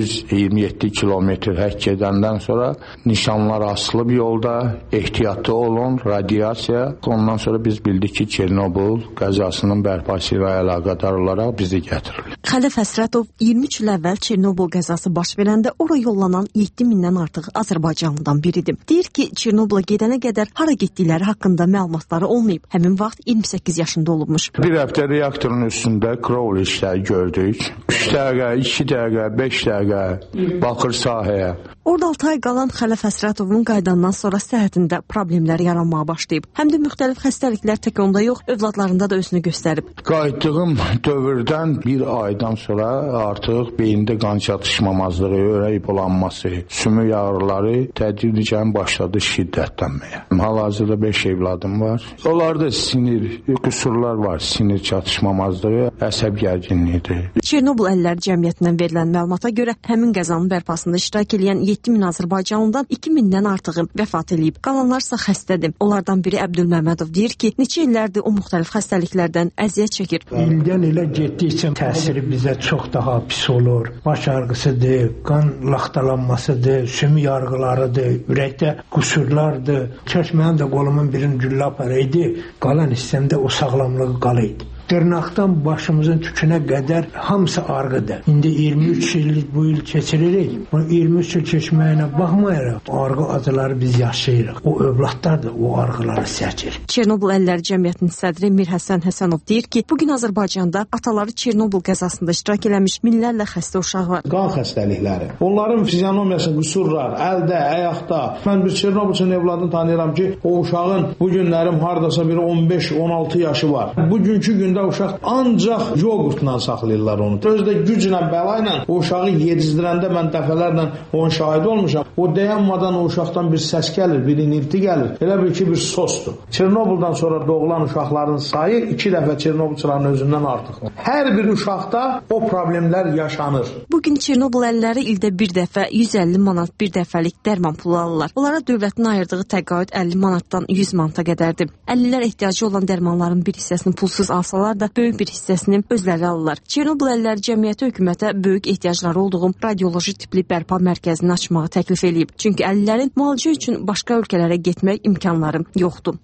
S6: 127 kilometr həkk edəndən sonra nişanlar asılıb yolda, ehtiyatlı olun, radiasiya. Ondan sonra biz bildik ki, Çernobıl qəzasının bərpası ilə əlaqədar olaraq bizi gətirir.
S23: Xələf Həsrətov 23 il əvvəl Çernobıl qəzası baş verəndə ora yollanan 7000-dən artıq Azərbaycanlıdan biridir. Deyir ki, Çernobıla gedənə qədər hara getdikləri haqqında məlumatları olmayıb. Həmin vaxt 28 yaşında olubmuş.
S6: Bir həftə reaktorun üstündə Crowley işləri gördük. 3 dəqiqə, 2 dəqiqə, 5 dəqiqə baxır sahəyə.
S23: Orada 6 ay qalan Xələf Həsrətovun qaydandan sonra səhhətində problemlər yaranmağa başlayıb. Həm də müxtəlif xəstəliklər tək onda yox, övladlarında da özünü göstərib.
S6: Qayıtdığım dövrdən bir aydan sonra artıq beyində qan çatışmamazlığı, ürək bulanması, sümük ağrıları tədricən başladı şiddətlənməyə. Hal-hazırda 5 evladım var. Onlarda sinir qüsurlar var, sinir çatışmamazlığı, əsəb gərginliyidir.
S23: Çernobıl Əlillər Cəmiyyətindən verilən məlumata görə həmin qəzanın bərpasında iştirak edən 7000 Azərbaycanlıdan 2000-dən artığı vəfat edib. Qalanlarsa xəstədir. Onlardan biri Əbdülməmmədov deyir ki, neçə illərdir o müxtəlif xəstəliklərdən əziyyət çəkir.
S24: İldən ilə getdikcə təsiri bizə çox daha pis olur. Baş ağrısıdır, qan laxtalanmasıdır, sümük yarğılarıdır, ürəkdə qüsurlardır. Çəkməyin də qolumun birinin güllə aparaydı, qalan hissəmdə o sağlamlığı qalaydı. Dırnaqdan başımızın tükünə qədər hamısı arğıdır. İndi 23 illik bu il keçiririk. Bu 23 il keçməyinə baxmayaraq arğı acıları biz yaşayırıq. O övladlar da o arğıları çəkir.
S23: Çernobıl Əlillər Cəmiyyətinin sədri Mir Həsən Həsənov deyir ki, bugün Azərbaycanda ataları Çernobıl qəzasında iştirak eləmiş minlərlə xəstə uşaq var.
S6: Qan xəstəlikləri. Onların fizionomiyası qüsurlar, əldə, ayaqda. Mən bir Çernobılçının evladını tanıyıram ki, o uşağın bu günlərim hardasa bir 15-16 yaşı var. Bugünkü gündə uşaq ancaq yoğurtla saxlayırlar onu. Özdə güclə, bəla ilə o uşağı yedizdirəndə mən dəfələrlə onun şahidi olmuşam. O dayanmadan o uşaqdan bir səs gəlir, bir inilti gəlir. Elə bil ki, bir sosdur. Çernobıldan sonra doğulan uşaqların sayı 2 dəfə Çernobılçıların özündən artıqdır. Hər bir uşaqda o problemlər yaşanır.
S23: Bugün Çernobıl əlilləri ildə bir dəfə 150 manat bir dəfəlik dərman pulu alırlar. Onlara dövlətin ayırdığı təqaüd 50 manatdan 100 manata qədərdir. Əlillər ehtiyacı olan dərmanların bir hissəsini pulsuz alsalar da böyük bir hissəsini özləri alırlar. Çernobıl Əlillər Cəmiyyəti hökumətə böyük ehtiyacları olduğu radioloji tipli bərpa mərkəzini açmağı təklif edib. Çünki əlillərin müalicə üçün başqa ölkələrə getmək imkanları yoxdur.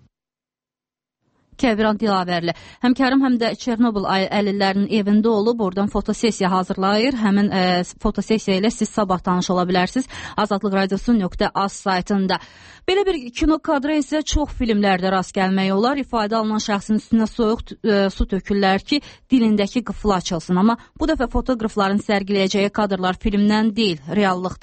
S1: Kəbiran Dilavərli. Həmkarım həm də Çernobıl əlillərinin evində olub, oradan fotosessiya hazırlayır. Həmin fotosessiya ilə siz sabah tanış ola bilərsiniz. Azadlıqradiosu.az saytında. Belə bir kino kadrı isə çox filmlərdə rast gəlmək olar. İfadə alınan şəxsin üstünə soyuq su tökürlər ki, dilindəki qıfıl açılsın. Amma bu dəfə fotoqrafların sərgiləyəcəyi kadrlar filmdən deyil, reallıqdır.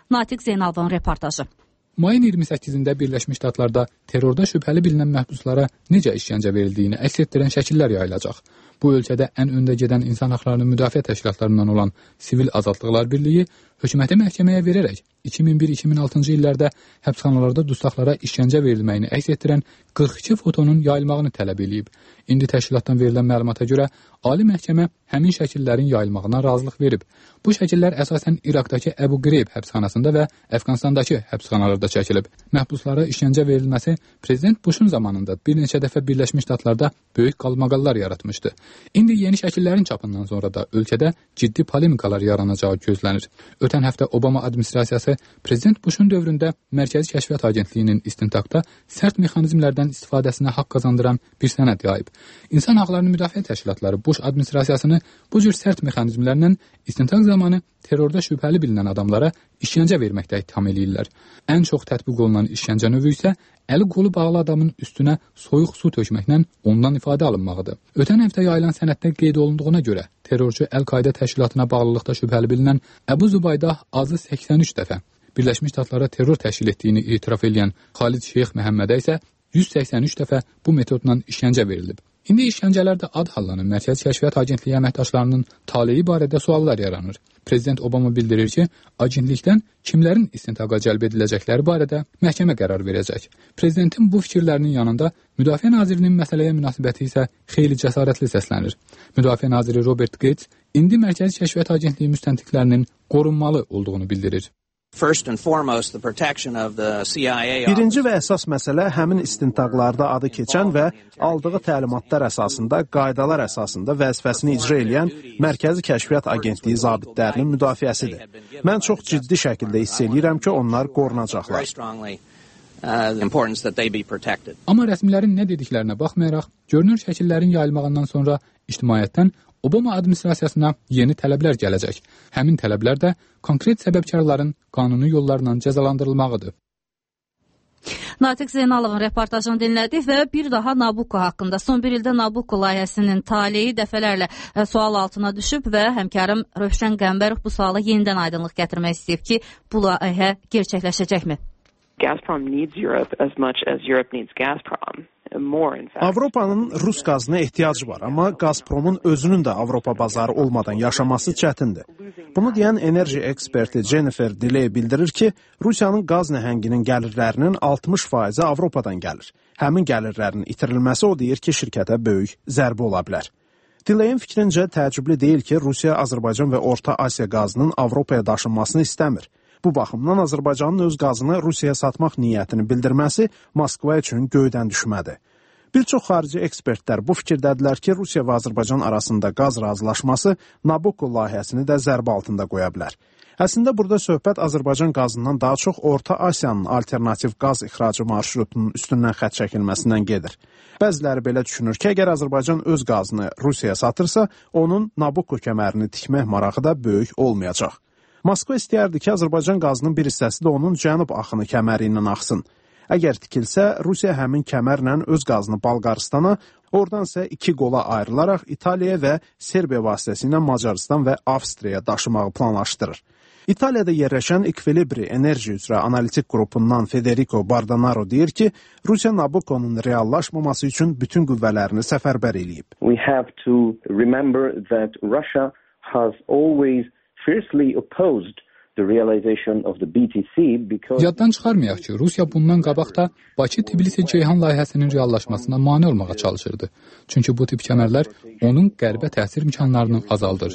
S1: Natiq Zeynalovun reportajı.
S7: Mayın 28-də Birləşmiş Ştatlarda terrorda şübhəli bilinən məhbuslara necə işgəncə verildiyini əks etdirən şəkillər yayılacaq. Bu ölkədə ən öndə gedən insan haqlarını müdafiə təşkilatlarından olan Sivil Azadlıqlar Birliyi hökuməti məhkəməyə verərək 2001-2006-cı illərdə həbsxanalarda dustaqlara işgəncə verilməyini əks etdirən 42 fotonun yayılmağını tələb edib. İndi təşkilatdan verilən məlumata görə Ali Məhkəmə həmin şəkillərin yayılmağına razılıq verib. Bu şəkillər əsasən İraqdakı Əbu Qreyb həbsxanasında və Əfqanistandakı həbsxanalarda çəkilib. Məhbuslara işgəncə verilməsi Prezident Bushun zamanında bir neçə dəfə Birləşmiş Ştatlarda böyük qalmaqallar yaratmışdı. İndi yeni şəkillərin çapından sonra da ölkədə ciddi polemikalar yaranacağı gözlənir. Ötən həftə Obama administrasiyası Prezident Bushun dövründə Mərkəzi Kəşfiyyat Agentliyinin istintaqda sərt mexanizmlərdən istifadəsinə haqq qazandıran bir sənəd yayıb. İnsan haqlarını müdafiə təşkilatları Bush administrasiyasını bu cür sərt mexanizmlərlə istintaq zamanı terrorda şübhəli bilinən adamlara işgəncə verməkdə ittiham eləyirlər. Ən çox tətbiq olunan işgəncə növü isə əli qolu bağlı adamın üstünə soyuq su tökməklə ondan ifadə alınmağıdır. Ötən həftə yayılan sənəddə qeyd olunduğuna görə terrorçu Əl-Qaida təşkilatına bağlılıqda şübhəli bilinən Əbu Zubaydah azı 83 dəfə, Birləşmiş Ştatlara terror təşkil etdiyini etiraf edən Xalid Şeyx Məhəmmədə isə 183 dəfə bu metodla işgəncə verilib. İndi işgəncələrdə ad hallanan Mərkəzi Kəşfiyyat Agentliyi əməkdaşlarının taleyi barədə suallar yaranır. Prezident Obama bildirir ki, agentlikdən kimlərin istintaqa cəlb ediləcəkləri barədə məhkəmə qərar verəcək. Prezidentin bu fikirlərinin yanında Müdafiə Nazirinin məsələyə münasibəti isə xeyli cəsarətli səslənir. Müdafiə Naziri Robert Gates indi Mərkəzi Kəşfiyyat Agentliyi müstəntiqlərinin qorunmalı olduğunu bildirir.
S8: Birinci və əsas məsələ həmin istintaqlarda adı keçən və aldığı təlimatlar əsasında, qaydalar əsasında vəzifəsini icra edən Mərkəzi Kəşfiyyat Agentliyi zabitlərinin müdafiəsidir. Mən çox ciddi şəkildə hiss edirəm ki, onlar qorunacaqlar.
S7: Amma rəsmilərin nə dediklərinə baxmayaraq, görünür şəkillərin yayılmağından sonra ictimaiyyətdən Obama administrasiyasına yeni tələblər gələcək. Həmin tələblər də konkret səbəbkarların qanuni yollarla cəzalandırılmağıdır.
S1: Natiq Zeynalovun reportajını dinlədik və bir daha Nabucco haqqında. Son bir ildə Nabucco layihəsinin taleyi dəfələrlə sual altına düşüb və həmkarım Rövşən Qəmbərov bu suala yenidən aydınlıq gətirmək istəyib ki, bu layihə gerçəkləşəcəkmi?
S9: Gazprom needs Europe as much as Europe needs Gazprom.
S8: Avropanın Rus qazına ehtiyacı var, amma Gazpromun özünün də Avropa bazarı olmadan yaşaması çətindir. Bunu deyən enerji eksperti Jennifer Deley bildirir ki, Rusiyanın qaz nəhənginin gəlirlərinin 60% Avropadan gəlir. Həmin gəlirlərin itirilməsi o deyir ki, şirkətə böyük zərbə ola bilər. Deleyin fikrincə təəccüblü deyil ki, Rusiya, Azərbaycan və Orta Asiya qazının Avropaya daşınmasını istəmir. Bu baxımdan Azərbaycanın öz qazını Rusiyaya satmaq niyyətini bildirməsi Moskva üçün göydən düşmədi. Bir çox xarici ekspertlər bu fikirdədirlər ki, Rusiya və Azərbaycan arasında qaz razılaşması Nabucco layihəsini də zərbə altında qoya bilər. Əslində burada söhbət Azərbaycan qazından daha çox Orta Asiyanın alternativ qaz ixracı marşrutunun üstündən xətt çəkilməsindən gedir. Bəziləri belə düşünür ki, əgər Azərbaycan öz qazını Rusiyaya satırsa, onun Nabucco kəmərini tikmək marağı da böyük olmayacaq. Moskva istəyərdi ki, Azərbaycan qazının bir hissəsi də onun cənub axını kəməri ilə axsın. Əgər tikilsə, Rusiya həmin kəmərlə öz qazını Balqaristana, oradan isə 2 qola ayrılaraq İtaliya və Serbiya vasitəsilə Macaristan və Avstriyaya daşımağı planlaşdırır. İtaliyada yerləşən Equilibri Enerji üzrə analitik qrupundan Federico Bardanaro deyir ki, Rusiya Nabucco'nun reallaşmaması üçün bütün qüvvələrini səfərbər eləyib.
S10: We have to remember that Russia has always fiercely opposed the realization of the BTC because
S7: Yaddan çıxarmayaq ki, Rusiya bundan qabaq da Bakı-Tbilisi-Ceyhan layihəsinin reallaşmasına mane olmağa çalışırdı. Çünki bu tip kəmərlər onun qərbə təsir imkanlarını azaldır.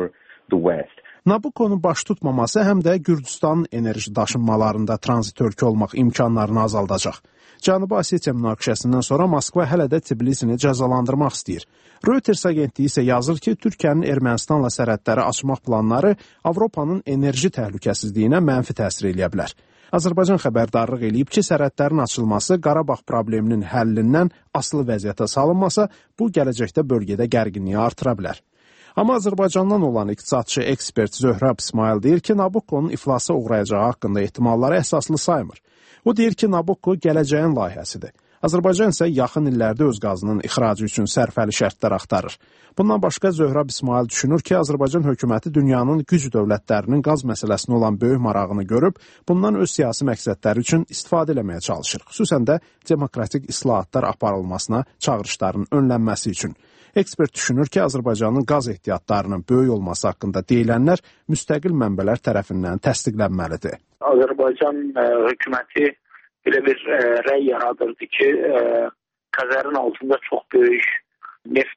S8: Nabucco'nun baş tutmaması həm də Gürcüstanın enerji daşınmalarında tranzit ölkə olmaq imkanlarını azaldacaq. Cənubi Osetiya münaqişəsindən sonra Moskva hələ də Tbilisini cəzalandırmaq istəyir. Reuters agentliyi isə yazır ki, Türkiyənin Ermənistanla sərhədləri açmaq planları Avropanın enerji təhlükəsizliyinə mənfi təsir eləyə bilər. Azərbaycan xəbərdarlıq eləyib ki, sərhədlərin açılması Qarabağ probleminin həllindən asılı vəziyyətə salınmasa, bu gələcəkdə bölgədə gərginliyi artıra bilər. Amma Azərbaycandan olan iqtisadçı ekspert Zöhrəb İsmail deyir ki, Nabucco'nun iflasa uğrayacağı haqqında ehtimalları əsaslı saymır. O deyir ki, Nabucco gələcəyin layihəsidir. Azərbaycan isə yaxın illərdə öz qazının ixracı üçün sərfəli şərtlər axtarır. Bundan başqa Zöhrəb İsmail düşünür ki, Azərbaycan hökuməti dünyanın güc dövlətlərinin qaz məsələsinə olan böyük marağını görüb, bundan öz siyasi məqsədləri üçün istifadə eləməyə çalışır. Xüsusən də demokratik islahatlar aparılmasına çağırışların önlənməsi üçün. Ekspert düşünür ki, Azərbaycanın qaz ehtiyatlarının böyük olması haqqında deyilənlər müstəqil mənbələr tərəfindən təsdiqlənməlidir.
S16: Azərbaycan hökuməti belə bir rəy yaradırdı ki, Xəzərin altında çox böyük neft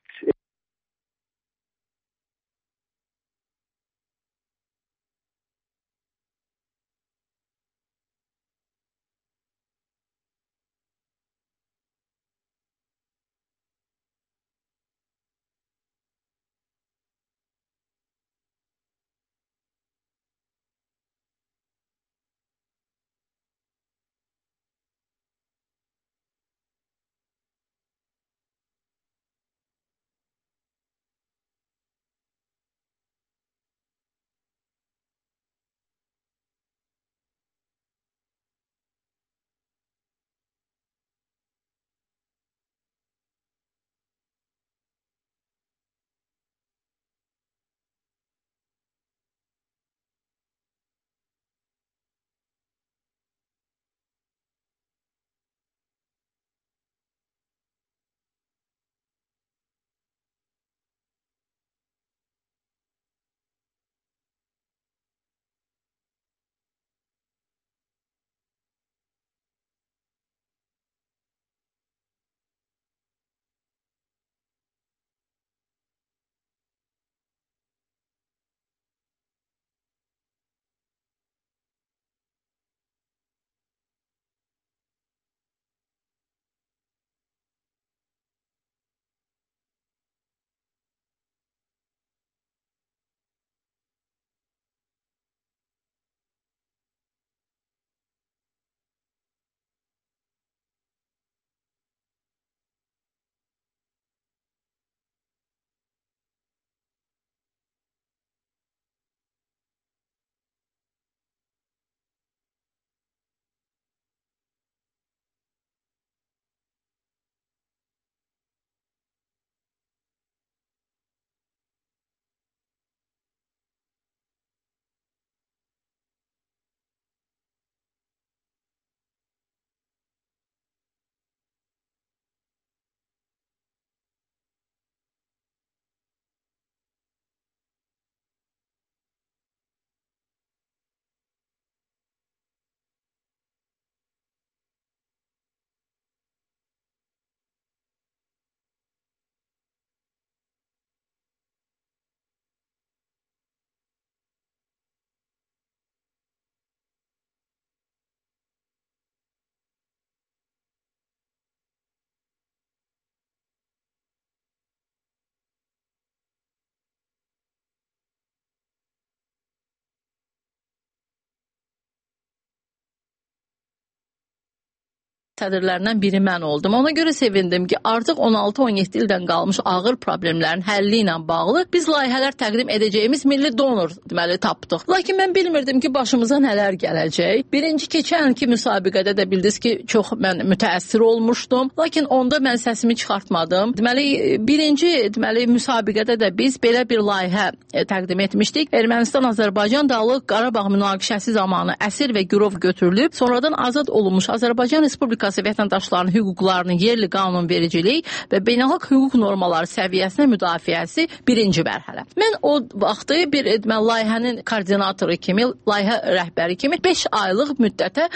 S17: sədrlərindən biri mən oldum. Ona görə sevindim ki, artıq 16-17 ildən qalmış ağır problemlərin həlli ilə bağlı biz layihələr təqdim edəcəyimiz milli donor deməli tapdıq. Lakin mən bilmirdim ki, başımıza nələr gələcək. Birinci keçən ilki müsabiqədə də bildiniz ki, çox mən mütəəssir olmuşdum. Lakin onda mən səsimi çıxartmadım. Deməli, birinci müsabiqədə də biz belə bir layihə təqdim etmişdik. Ermənistan-Azərbaycan Dağlıq Qarabağ münaqişəsi zamanı əsir və girov götürülüb, sonradan azad olunmuş Azərbaycan Respublikası vətəndaşlarının hüquqlarının yerli qanunvericilik və beynəlxalq hüquq normaları səviyyəsinə müdafiəsi birinci mərhələ. Mən o vaxtı bir layihənin koordinatoru kimi, layihə rəhbəri kimi 5 aylıq müddətə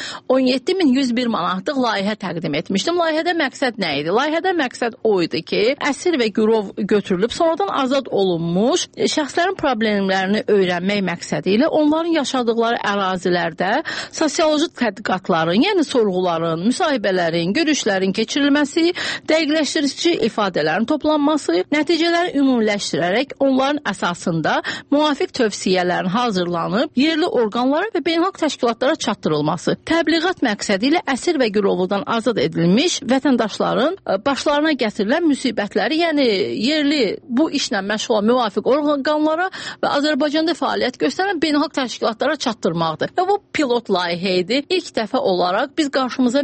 S17: 17.101 manatlıq layihə təqdim etmişdim. Layihədə məqsəd nə idi? Layihədə məqsəd o idi ki, əsir və girov götürülüb, sonradan azad olunmuş şəxslərin problemlərini öyrənmək məqsədi ilə onların yaşadıkları ərazilərdə sosioloji tədqiqatların, yəni sorğuların, müsahibələrin, görüşlərin keçirilməsi, dəqiqləşdirici ifadələrin toplanması, nəticələri ümumiləşdirərək onların əsasında müvafiq tövsiyələrin hazırlanıb, yerli orqanlara və beynəlxalq təşkilatlara çatdırılması. Təbliğat məqsədi ilə əsir və girovluqdan azad edilmiş vətəndaşların başlarına gətirilən müsibətləri, yəni yerli bu işlə məşğul olan müvafiq orqanlara və Azərbaycanda fəaliyyət göstərən beynəlxalq təşkilatlara çatdırmaqdır. Və bu pilot layihə idi. İlk dəfə olaraq biz qarşımıza məqsəd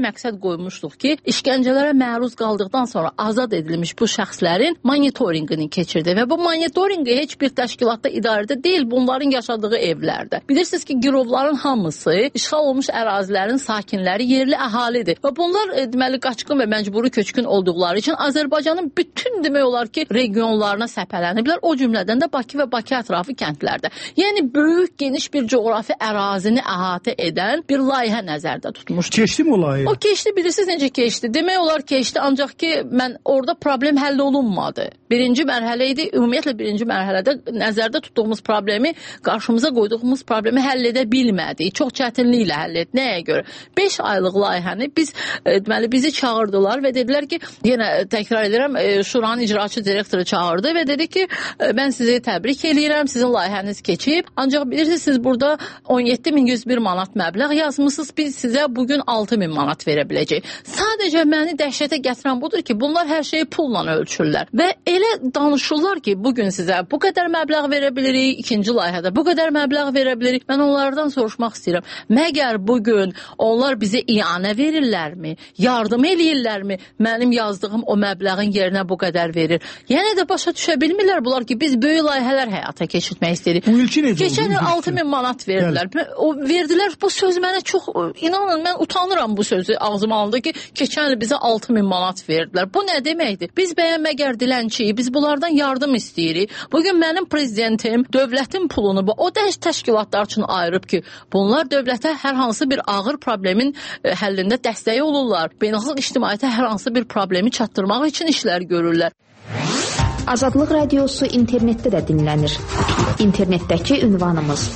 S17: qoymuşduq ki, işgəncələrə məruz qaldıqdan sonra azad edilmiş bu şəxslərin monitorinqini keçirdi və bu monitorinqi heç bir təşkilatda idarədə deyil, bunların yaşadığı evlərdə. Bilirsiniz ki, girovların hamısı işğal olmuş ərazilərin sakinləri yerli əhalidir və bunlar deməli qaçqın və məcburi köçkün olduqları üçün Azərbaycanın bütün demək olar ki, regionlarına səpələniblər, o cümlədən də Bakı və Bakı ətrafı kəndlərdə. Yəni böyük, geniş bir coğrafi ərazini əhatə edən bir layihə nəzərdə tutmuşdur.
S2: Keçdi mi o layihə?
S17: O keçdi, bilirsiniz necə keçdi? Demək olar keçdi, ancaq ki, mən orada problem həll olunmadı. Birinci mərhələ idi, ümumiyyətlə birinci mərhələdə nəzərdə tutduğumuz problemi, qarşımıza qoyduğumuz problemi həll edə bilmədik. Çox çətinliklə həll etdik. Nəyə görə? 5 aylıq layihəni deməli, bizi çağırdılar və dedilər ki, yenə təkrar edirəm, Şuranın icraçı direktoru çağırdı və dedi ki, mən sizi təbrik eləyirəm, sizin layihəniz keçib, ancaq bilirsiniz, siz burada 17.101 manat məbləğ yazmışsınız, biz sizə bugün 6.000 manat verə biləcək. Sadəcə məni dəhşətə gətirən budur ki, bunlar hər şeyi pulla ölçürlər və elə danışırlar ki, bugün sizə bu qədər məbləğ verə bilirik, ikinci layihədə bu qədər məbləğ verə bilirik. Mən onlardan soruşmaq istəyirəm, məgər bugün onlar bizə ianə verirlərmi, yardım eləyirlərmi, mənim yazdığım o məbləğin yerinə bu qədər verir. Yəni də başa düşə bilmirlər bunlar ki, biz böyük layihələr həyata keçirmək istəyirik. Keçən il 6.000 manat verdilər. O verdilər, bu söz mənə çox, inanın, mən utanıram bu sözü ağzıma alında ki, keçən il bizə 6.000 manat verdilər. Bu nə deməkdir? Biz bəyənməgər dilənçiyik, biz bunlardan yardım istəyirik. Bugün mənim prezidentim dövlətin pulunu o təşkilatlar üçün ayırıb ki, bunlar dövlətə hər hansı bir ağır problemin həllində dəstəyi olurlar. Beynəlxalq ictimaiyyətə hər hansı bir problemi çatdırmaq üçün işlər görürlər.
S3: Azadlıq Radiosu internetdə də dinlənir. İnternetdəki ünvanımız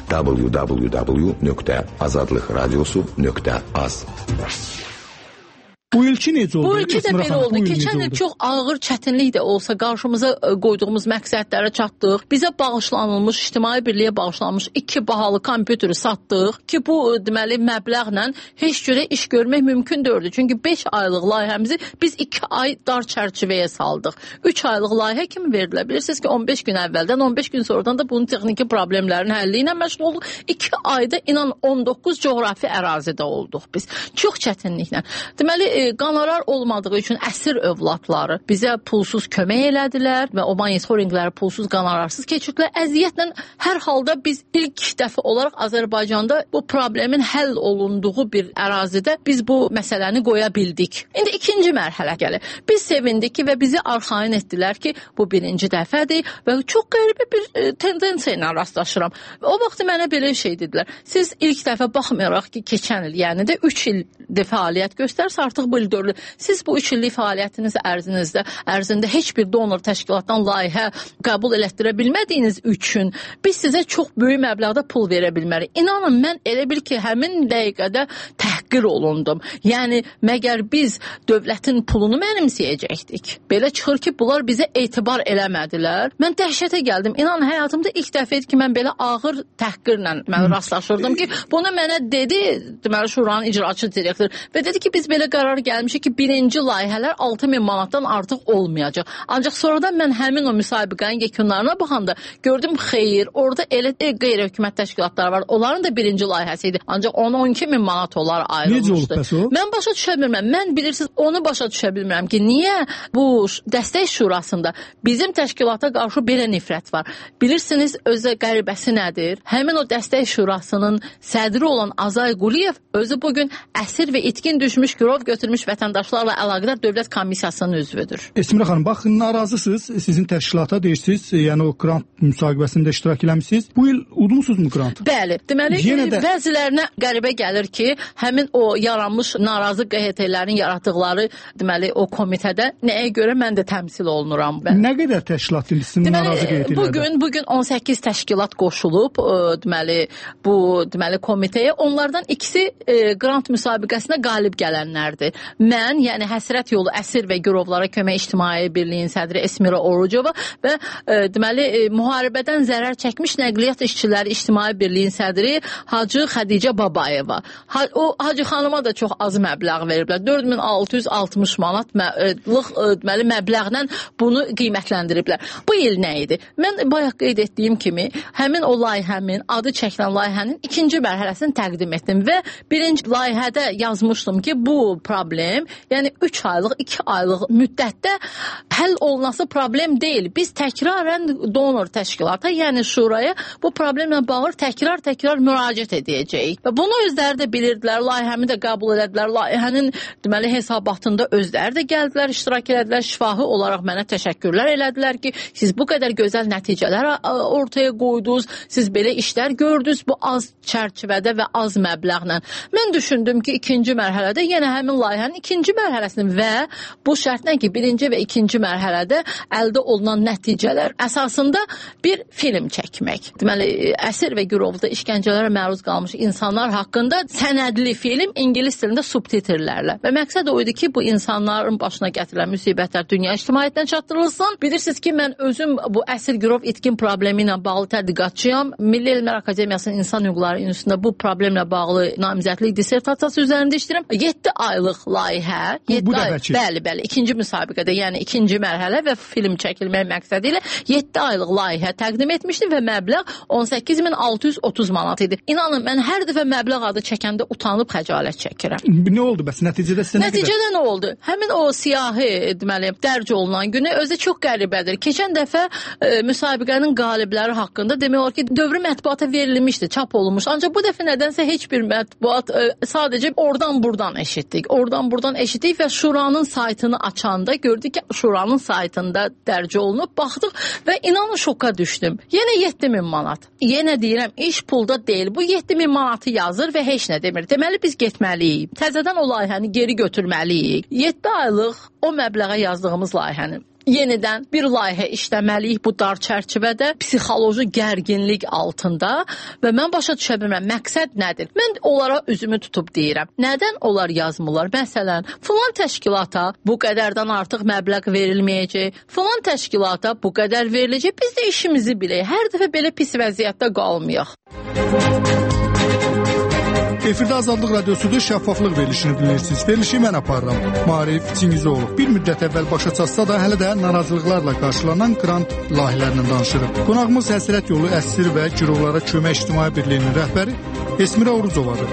S20: www.azadlıqradiosu.az.
S2: Bu ilki necə oldu?
S17: Bu ilki də belə oldu. Keçən il çox ağır çətinlik də olsa qarşımıza qoyduğumuz məqsədlərə çatdıq. Bizə bağışlanılmış, ictimai birliyə bağışlanmış 2 bahalı kompüteri satdıq ki, bu deməli məbləğlə heç cürə iş görmək mümkün deyildi. Çünki 5 aylıq layihəmizi biz 2 ay dar çərçivəyə saldıq. 3 aylıq layihə kimi verdilər. Bilirsiniz ki, 15 gün əvvəldən, 15 gün sonradan da bunun texniki problemlərin həlli ilə məşğul olduq. 2 ayda inan 19 coğrafi ərazidə olduq biz. Çox çətinliklə. Deməli, qanarar olmadığı üçün əsir övladları bizə pulsuz kömək elədilər və o monitorinqləri pulsuz qanararsız keçirdilər. Əziyyətlə hər halda biz ilk dəfə olaraq Azərbaycanda bu problemin həll olunduğu bir ərazidə biz bu məsələni qoya bildik. İndi ikinci mərhələ gəlir. Biz sevindik ki və bizi arxayın etdilər ki, bu birinci dəfədir və çox qəribə bir tendensiya ilə rastlaşıram. O vaxt mənə belə şey dedilər. Siz ilk dəfə baxmayaraq ki, keçən il, yəni də 3 ildir fəaliyyət göstərsə artıq bu il 4 il. Siz bu 3 illik fəaliyyətiniz ərzində heç bir donor təşkilatdan layihə qəbul elətdirə bilmədiyiniz üçün biz sizə çox böyük məbləğdə pul verə bilmərik. İnanın, mən elə bil ki, həmin dəqiqədə təhqir olundum. Yəni, məgər biz dövlətin pulunu mənimsəyəcəkdik? Belə çıxır ki, bunlar bizə etibar eləmədilər. Mən dəhşətə gəldim. İnanın, həyatımda ilk dəfə idi ki, mən belə ağır təhqirlə rastlaşırdım ki, bunu mənə dedi, deməli, Şuranın icraçı direktoru və dedi ki, biz belə qərar gəlmişik ki, birinci layihələr 6.000 manatdan artıq olmayacaq. Ancaq sonradan mən həmin o müsabiqənin yekunlarına baxanda gördüm, xeyr, orada elə qeyri-hökumət təşkilatları var. Onların da birinci layihəsi idi. Ancaq 12.000 manat olar ayrılmışdı. Mən başa düşə bilmirəm. Mən bilirsiniz, onu başa düşə bilmirəm ki, niyə bu dəstək şurasında bizim təşkilata qarşı belə nifrət var? Bilirsiniz, özü qəribəsi nədir? Həmin o dəstək şurasının sədri olan Azay Quliyev özü bugün əsir və itkin düşmüş, girov götürmüş vətəndaşlarla əlaqədar dövlət komissiyasının üzvüdür.
S2: Esmira xanım, baxın, narazısınız, sizin təşkilata deyirsiniz, yəni o grant müsahibəsində iştirak eləmişsiniz. Bu il udmusunuz mu grant?
S17: Bəli, deməli, bəzilərinə qəribə gəlir ki, həmin o yaranmış narazı QHT-lərin yaratdıqları, deməli, o komitədə nəyə görə mən də təmsil olunuram.
S2: Nə qədər təşkilat ilsin narazı QHT-lərdə?
S17: Bugün 18 təşkilat qoşulub, deməli, bu komitəyə. Onlardan ikisi grant müsabiqəsinə qalib gələnlərdir. Mən, yəni Həsrət Yolu Əsir və Girovlara Kömək İctimai Birliyin sədri Esmira Orucova və deməli, müharibədən zərər çəkmiş Nəqliyyat İşçiləri İctimai Birliyin sədri Hacı Xədicə Babayeva. O Hacı xanıma da çox az məbləğ veriblər. 4660 manatlıq deməli məbləğlə bunu qiymətləndiriblər. Bu il nə idi? Mən bayaq qeyd etdiyim kimi, həmin o layihəmin, adı çəkilən layihənin ikinci mərhələsini təqdim etdim və birinci layihədə yazmışdım ki, bu problem, yəni 3 aylıq, 2 aylıq müddətdə həll olunası problem deyil. Biz təkrarən donor təşkilata, yəni şuraya bu problemlə bağlı təkrar müraciət edəcəyik. Və bunu özləri də bilirdilər, layihəmi də qəbul edədilər, layihənin deməli hesabatında özləri də gəldilər, iştirak edədilər, şifahi olaraq mənə təşəkkürlər elədilər ki, siz bu qədər gözəl nəticələr ortaya qoydunuz, siz belə işlər gördünüz bu az çərçivədə və az məbləğlə. Mən düşündüm ki, ikinci mərhələdə yenə həmin layihənin ikinci mərhələsini və bu şərtlə ki, birinci və ikinci mərhələdə əldə olunan nəticələr əsasında bir film çəkmək. Deməli, əsir və girovda işgəncələrə məruz qalmış insanlar haqqında sənədli film ingilis dilində subtitrlərlə. Və məqsəd o idi ki, bu insanların başına gətirilən müsibətlər dünya ictimaiyyətinə çatdırılsın. Bilirsiniz ki, mən özüm bu əsir girov itkin problemi ilə bağlı tədqiqatçıyam. Milli Elmlər Akademiyasının İnsan Hüquqları İnstitutunda bu problemlə bağlı namizədlik dissertasiyası üzərində işləyirəm. 7 aylıq layihə, 7 ay, bəli, ikinci müsabiqədə, yəni ikinci mərhələ və film çəkilmək məqsədi ilə 7 aylıq layihə təqdim etmişdim və məbləğ 18630 manat idi. İnanın, mən hər dəfə məbləğ adı çəkəndə utanıb xəcalət çəkirəm.
S2: Nə oldu bəs? Nəticədə sizə nə qədər?
S17: Nəticədə nə oldu? Həmin o siyahı, deməli, dərc olunan günü özü çox qəribədir. Keçən dəfə müsabiqənin qalibləri haqqında demək olar ki, dövrü mətbuata verilmişdi, çap olunmuş. Ancaq bu dəfə nədənsə heç bir mətbuat sadəcə oradan-buradan eşitdik. Oradan-buradan eşitdik və Şuranın saytını açanda gördük ki, Şuranın saytında dərc olunub, baxdıq və inanın şoka düşdüm. Yenə 7000 manat. Yenə deyirəm, iş pulda deyil. Bu 7000 manatı yazır və heç nə demir. Deməli, biz getməliyik. Təzədən o layihəni geri götürməliyik. 7 aylıq o məbləğə yazdığımız layihənin yenidən bir layihə işləməliyik bu dar çərçivədə, psixoloji gərginlik altında və mən başa düşə bilmirəm, məqsəd nədir? Mən onlara üzümü tutub deyirəm. Nədən onlar yazmırlar? Məsələn, filan təşkilata bu qədərdən artıq məbləğ verilməyəcək, filan təşkilata bu qədər veriləcək, biz də işimizi bilək. Hər dəfə belə pis vəziyyətdə qalmayaq.
S2: Efirdə Azadlıq Radiosudur, şəffaflıq verilişini dinləyirsiniz. Verilişi mən aparıram. Maarif Çingizoğlu. Bir müddət əvvəl başa çatsa da hələ də narazılıqlarla qarşılanan qrant layihələrindən danışırıq. Qonağımız Həsrət Yolu Əsir və Girovlara Kömək İctimai Birliyinin rəhbəri Esmira Oruzovadır.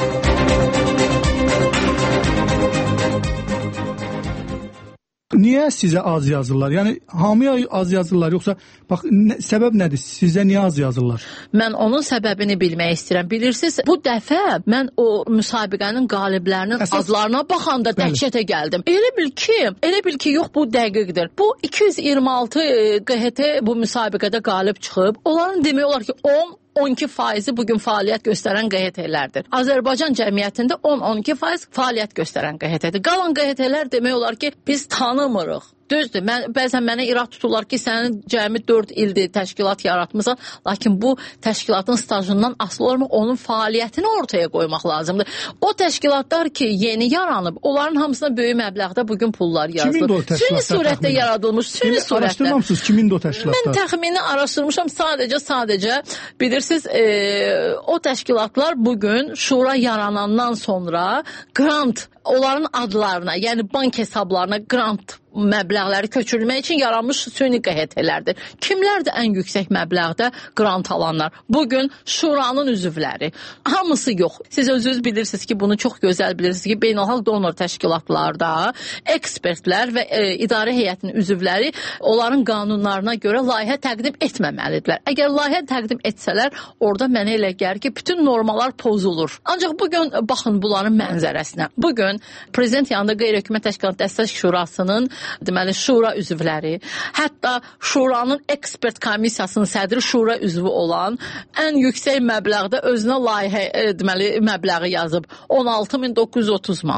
S2: Niyə sizə az yazırlar? Yəni hamıya az yazırlar, yoxsa bax səbəb nədir? Sizə niyə az yazırlar?
S17: Mən onun səbəbini bilmək istəyirəm. Bilirsiniz, bu dəfə mən o müsabiqənin qaliblərinin adlarına baxanda dəhşətə gəldim. Elə bil ki, yox, bu dəqiqdir. Bu 226 QHT bu müsabiqədə qalib çıxıb. Onların demək olar ki, 12% bugün fəaliyyət göstərən QHT-lərdir. Azərbaycan cəmiyyətində 10-12% fəaliyyət göstərən QHT-dir. Qalan QHT-lər demək olar ki, biz tanımırıq. Düzdür, bəzən mənə irad tuturlar ki, sənin cəmi 4 ildir təşkilat yaratmısan, lakin bu təşkilatın stajından asılı olmaq, onun fəaliyyətini ortaya qoymaq lazımdır. O təşkilatlar ki, yeni yaranıb, onların hamısına böyük məbləğdə bugün pullar yazılır. Süni surətdə yaradılmış, süni surətdə.
S2: Araşdırmamısınız, kimin o təşkilatlar?
S17: Mən təxmini araşdırmışam, sadəcə, bilirsiniz, o təşkilatlar bugün şura yaranandan sonra grant, onların adlarına, yəni bank hesablarına grant məbləğləri köçürülmək üçün yaranmış süni QHT-lərdir. Kimlərdir ən yüksək məbləğdə qrant alanlar? Bugün şuranın üzvləri. Hamısı yox. Siz özünüz bilirsiniz ki, bunu çox gözəl bilirsiniz ki, beynəlxalq donor təşkilatlarda ekspertlər və idarə heyətinin üzvləri onların qanunlarına görə layihə təqdim etməməlidirlər. Əgər layihə təqdim etsələr, orada mənə elə gəlir ki, bütün normalar pozulur. Ancaq bugün baxın bunların mənzərəsinə. Bugün prezident yanında Qeyri-Hökumət Təşkilat Dəstək Şurasının deməli şura üzvləri, hətta şuranın ekspert komissiyasının sədri şura üzvü olan ən yüksək məbləğdə özünə layihə deməli məbləği yazıb 16930 manat.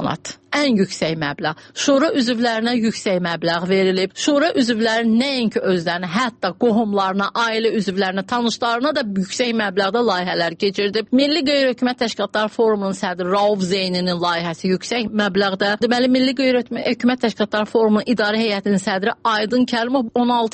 S17: ən yüksək məbləğ. Şura üzvlərinə yüksək məbləğ verilib. Şura üzvləri nəinki özlərinə, hətta qohumlarına, ailə üzvlərinə, tanışlarına da yüksək məbləğdə layihələr keçirdib. Milli Qeyri-Hökumət Təşkilatları Forumunun sədri Rauf Zeyninin layihəsi yüksək məbləğdə. Deməli, Milli Qeyri-Hökumət Təşkilatları Forumunun idarə heyətinin sədri Aydın Kərimov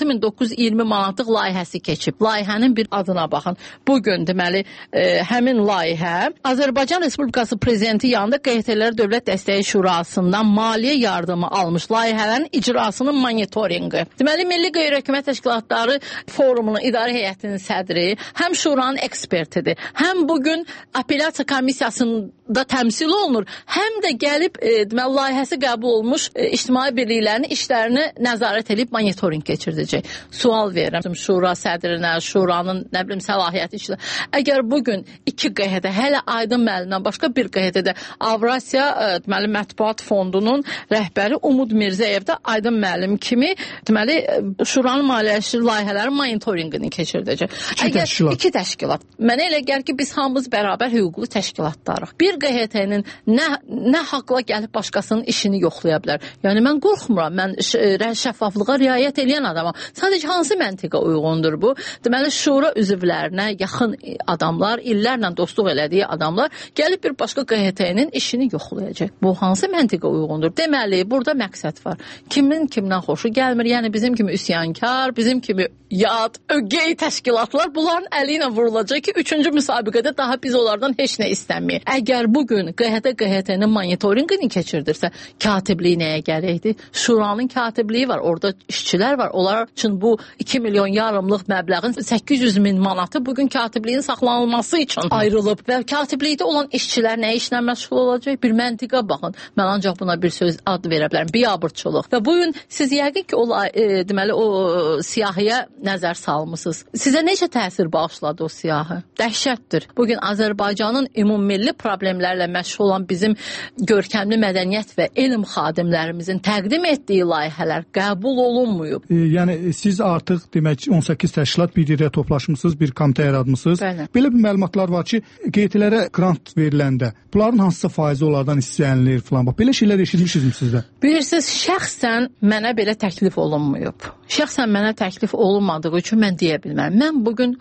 S17: 16.920 manatlıq layihəsi keçib. Layihənin bir adına baxın. Bugün deməli, həmin layihə Azərbaycan Respublikası Prezidenti yanında QHT-lər Dövlət Dəstəyi Şurasından maliyyə yardımı almış layihələrin icrasının monitorinqi. Deməli, Milli Qeyri-Hökumət Təşkilatları Forumunun idarə heyətinin sədri həm şuranın ekspertidir, həm bugün apellyasiya komissiyasında təmsil olunur, həm də gəlib deməli, layihəsi qəbul olmuş ictimai birliklərin işlərini nəzarət edib monitorinq keçirdəcək. Sual verirəm şura sədrinə, şuranın nə bilim səlahiyyəti işlə. Əgər bugün iki QHT, hələ Aydın müəllimdən başqa bir QHT-də Avrasiya deməli Mətbuat Fondunun rəhbəri Umud Mirzəyev də Aydın müəllim kimi deməli şuranın maliyyələşdirici layihələrin monitorinqini keçirdəcək. İki təşkilat. Mənə elə gəlir ki, biz hamımız bərabər hüquqlu təşkilatlarıq. Bir QHT-nin nə haqla gəlib başqasının işini yoxlaya bilər. Yəni mən qorxmuram. Mən şəffaflığa riayət edən adamam. Sadəcə hansı məntiqə uyğundur bu? Deməli şura üzvlərinə yaxın adamlar, illərlə dostluq elədiyi adamlar gəlib bir başqa QHT-nin işini yoxlayacaq. Bu hansı məntiqə uyğundur? Deməli, burada məqsəd var. Kimin kimdən xoşu gəlmir? Yəni bizim kimi üsyankar, bizim kimi yad, ögey təşkilatlar bunların əli ilə vurulacaq ki, 3-cü müsabiqədə daha biz onlardan heç nə istəməyik. Əgər bugün QHT-nin monitorinqini keçirdirsə, katibliyi nəyə gələkdir? Şuranın katibliyi var, orada işçilər var. Onlar üçün bu 2 milyon yarımlıq məbləğin 800 min manatı bugün katibliyin saxlanılması üçün ayrılıb və katiblikdə olan işçilər nə işlə məşğul olacaq? Bir məntiqə baxın. Mən ancaq buna bir söz ad verə bilərəm. Biabırçılıq. Və bugün siz yəqin ki, deməli o siyahıya nəzər salmısınız. Sizə necə təsir bağışladı o siyahı? Dəhşətdir. Bugün Azərbaycanın ümummilli problemlərlə məşğul olan bizim görkəmli mədəniyyət və elm xadimlərimizin təqdim etdiyi layihələr qəbul olunmuyub.
S2: Yəni siz artıq demək 18 təşkilat bir yerə toplaşmısınız, bir komitə yaratmısınız.
S17: Bəli.
S2: Belə bir məlumatlar var ki, QHT-lərə grant veriləndə bunların hansısa faizi onlardan istənilir falan. Bax, belə şeylər eşitmişsinizmi sizdə?
S17: Bilirsiniz, şəxsən mənə belə təklif olunmuyub. Şəxsən mənə təklif olunmadığı üçün mən deyə bilmərəm. Mən bugün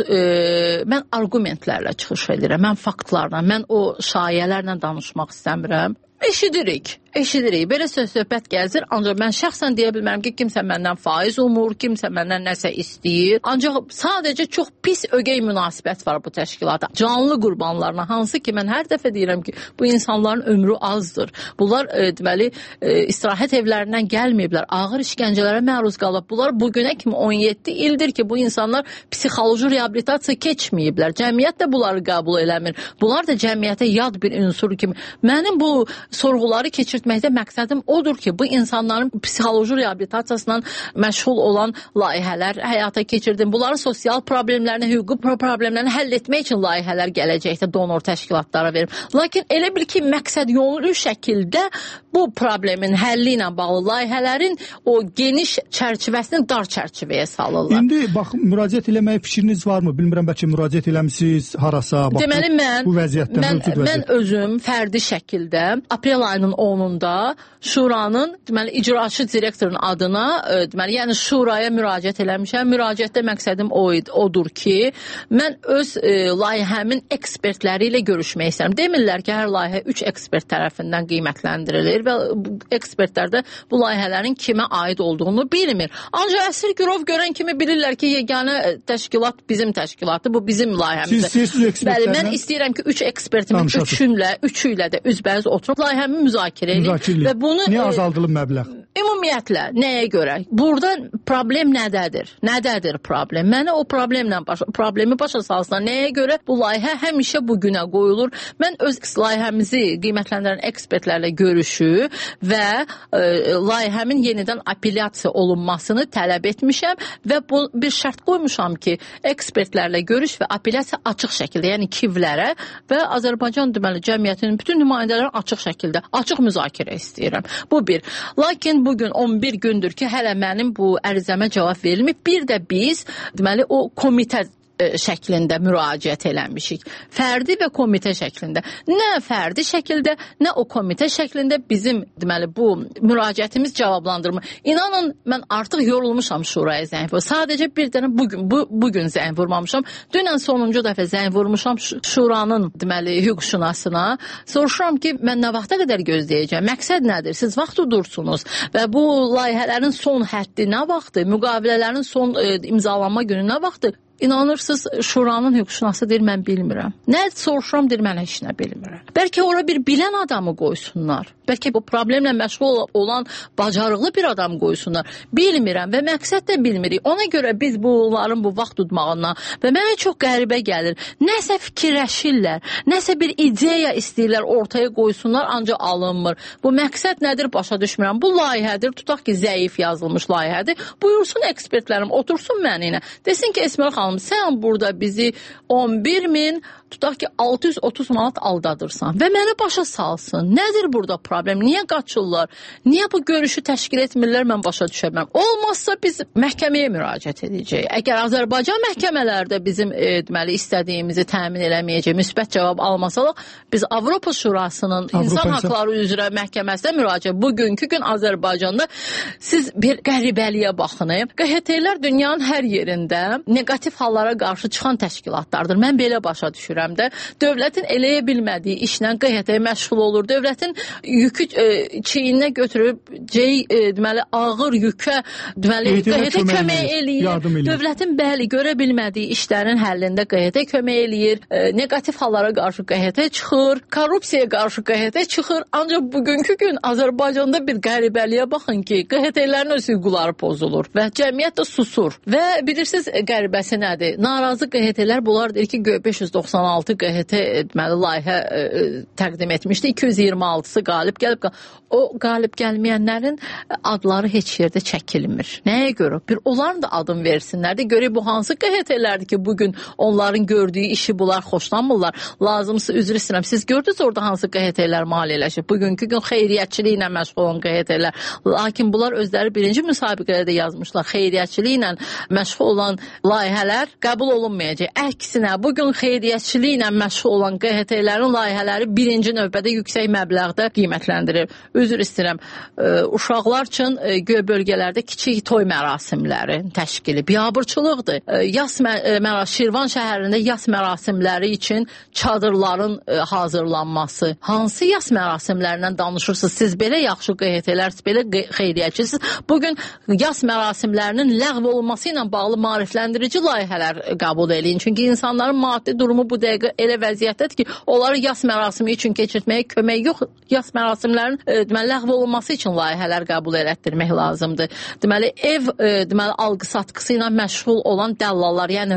S17: mən argumentlərlə çıxış edirəm, mən faktlarla, mən o şayələrlə danışmaq istəmirəm. Eşidirik. Belə söhbət gəzir, ancaq mən şəxsən deyə bilmərəm ki, kimsə məndən faiz umur, kimsə məndən nəsə istəyir. Ancaq sadəcə çox pis ögey münasibət var bu təşkilata. Canlı qurbanlarına, hansı ki, mən hər dəfə deyirəm ki, bu insanların ömrü azdır. Bunlar deməli istirahət evlərindən gəlməyiblər, ağır işgəncələrə məruz qalıb. Bunlar bugünə kimi 17 ildir ki, bu insanlar psixoloji reabilitasiya keçməyiblər. Cəmiyyət də bunları qəbul eləmir. Bunlar da cəmiyyətə yad bir ünsur kimi. Mənim bu sorğuları keçirtməkdə məqsədim odur ki, bu insanların psixoloji reabilitasiyasından məşğul olan layihələr həyata keçirdim. Bunların sosial problemlərini, hüquqi problemlərini həll etmək üçün layihələr gələcəkdə donor təşkilatlara verim. Lakin elə bil ki, məqsəd yönlü şəkildə bu problemin həlli ilə bağlı layihələrin o geniş çərçivəsini dar çərçivəyə salırlar.
S2: İndi bax, müraciət eləməyə fikriniz varmı? Bilmirəm, bəlkə müraciət eləmisiniz harasa? Bax,
S17: deməli,
S2: bu vəziyyətdən
S17: mən özüm fərdi şəkildə aprel ayının 10-unda şuranın deməli icraçı direktorun adına deməli yəni şuraya müraciət eləmişəm. Müraciətdə məqsədim odur ki, mən öz layihəmin ekspertləri ilə görüşmək istəyirəm. Demirlər ki, hər layihə 3 ekspert tərəfindən qiymətləndirilir və bu ekspertlər də bu layihələrin kimə aid olduğunu bilmir. Ancaq əsir girov görən kimi bilirlər ki, yeganə təşkilat bizim təşkilatdır, bu bizim layihəmizdir. Bəli, mən istəyirəm ki, 3 ekspertimin üçü ilə də üzbəüz oturub layihəmi müzakirə edin və bunu
S2: niyə azaldılıb məbləğ?
S17: Ümumiyyətlə, nəyə görə? Burada problem nədədir? Nədədir problem? Mənə o problemi başa salsın. Nəyə görə bu layihə həmişə bugünə qoyulur? Mən öz layihəmizi qiymətləndirən ekspertlərlə görüşü və layihəmin yenidən apellyasiya olunmasını tələb etmişəm və bu bir şərt qoymuşam ki, ekspertlərlə görüş və apellyasiya açıq şəkildə, yəni KİV-lərə və Azərbaycan deməli cəmiyyətinin bütün nümayəndələrini açıq şəkildə, açıq müzakirə istəyirəm. Bu bir. Lakin bugün 11 gündür ki, hələ mənim bu ərizəmə cavab verilməyib. Bir də biz, deməli, o komitə şəklində müraciət eləmişik. Fərdi və komitə şəklində. Nə fərdi şəkildə, nə o komitə şəklində bizim deməli bu müraciətimiz cavablandırma. İnanın mən artıq yorulmuşam şuraya zəng vurmuşam. Sadəcə bir dənə bugün zəng vurmamışam. Dünən sonuncu dəfə zəng vurmuşam şuranın deməli hüquqşünasına. Soruşuram ki, mən nə vaxta qədər gözləyəcəm? Məqsəd nədir? Siz vaxt udursunuz və bu layihələrin son həddi nə vaxtdır? Müqavilələrin son imzalanma günü nə vaxtdır? İnanırsınız, şuranın hüquqşünası deyir, mən bilmirəm. Nə soruşuram, deyir, mən heç nə bilmirəm. Bəlkə ora bir bilən adamı qoysunlar. Bəlkə bu problemlə məşğul olan bacarıqlı bir adam qoysunlar. Bilmirəm və məqsəd də bilmirik. Ona görə biz bunların bu vaxt tutmağından və mənə çox qəribə gəlir. Nəsə fikirləşirlər, nəsə bir ideya istəyirlər ortaya qoysunlar, ancaq alınmır. Bu məqsəd nədir, başa düşmürəm. Bu layihədir, tutaq ki, zəif yazılmış layihədir. Buyursun ekspertlərim, otursun mənimlə. Desin ki, Esmer xanım, sən burada bizi 11.000, tutaq ki, 630 manat aldadırsan və məni başa salsın. Nədir burada problem? Niyə qaçırlar? Niyə bu görüşü təşkil etmirlər? Mən başa düşəməm. Olmazsa biz məhkəməyə müraciət edəcəyik. Əgər Azərbaycan məhkəmələrdə bizim deməli istədiyimizi təmin eləməyəcək, müsbət cavab almasalıq, biz Avropa Şurasının İnsan Haqları üzrə məhkəməsinə müraciət. Bugünkü gün Azərbaycanda siz bir qəribəliyə baxın. QHT-lər dünyanın hər yerində negativ hallara qarşı çıxan təşkilatlardır. Mən belə başa düşürəm də. Dövlətin eləyə bilmədiyi işlə QHT məşğul olur. Dövlətin yükü çiyinə götürüb deməli ağır yükə deməli QHT kömək eləyir. Dövlətin bəli görə bilmədiyi işlərin həllində QHT kömək eləyir. Negativ hallara qarşı QHT çıxır. Korrupsiyaya qarşı QHT çıxır. Ancaq bugünkü gün Azərbaycanda bir qəribəliyə baxın ki, QHT-lərin öz hüquqları pozulur və cəmiyyət də susur. Və bilirsiniz qəribəsi nədir? Narazı QHT-lər bunlar deyir ki, 596 QHT deməli layihə təqdim etmişdi. 226-sı qalib gəlib. O qalib gəlməyənlərin adları heç yerdə çəkilmir. Nəyə görə? Bir onların da adını versinlər də görək bu hansı QHT-lərdir ki, bugün onların gördüyü işi bunlar xoşlanmırlar. Lazımsa üzr istəyirəm. Siz gördünüz orada hansı QHT-lər maliyyələşib? Bugünkü gün xeyriyyətçiliklə məşğul olan QHT-lər. Lakin bunlar özləri birinci müsabiqədə də yazmışlar. Xeyriyyətçiliklə məşğul olan layihələr qəbul olunmayacaq. Əksinə, bugün xeyriyyətçiliklə məşğul olan QHT-lərin layihələri birinci növbədə yüksək məbləğdə qiymətləndirir. Üzr istəyirəm, uşaqlar üçün göy bölgələrdə kiçik toy mərasimləri təşkili, biabırçılıqdır. Şirvan şəhərində yas mərasimləri üçün çadırların hazırlanması. Hansı yas mərasimlərindən danışırsınız? Siz belə yaxşı QHT-lər, siz belə xeyriyyətçisiniz. Bugün yas mərasimlərinin ləğv olunması ilə bağlı maarifləndirici layihələr qəbul eləyin. Çünki insanların maddi durumu bu dəqiqə elə vəziyyətdədir ki, onları yas mərasimi üçün keçirtməyə kömək yox. Yas mərasimlərin deməli ləğv olunması üçün layihələr qəbul elətdirmək lazımdır. Deməli ev deməli alqı-satqısı ilə məşğul olan dəllallar, yəni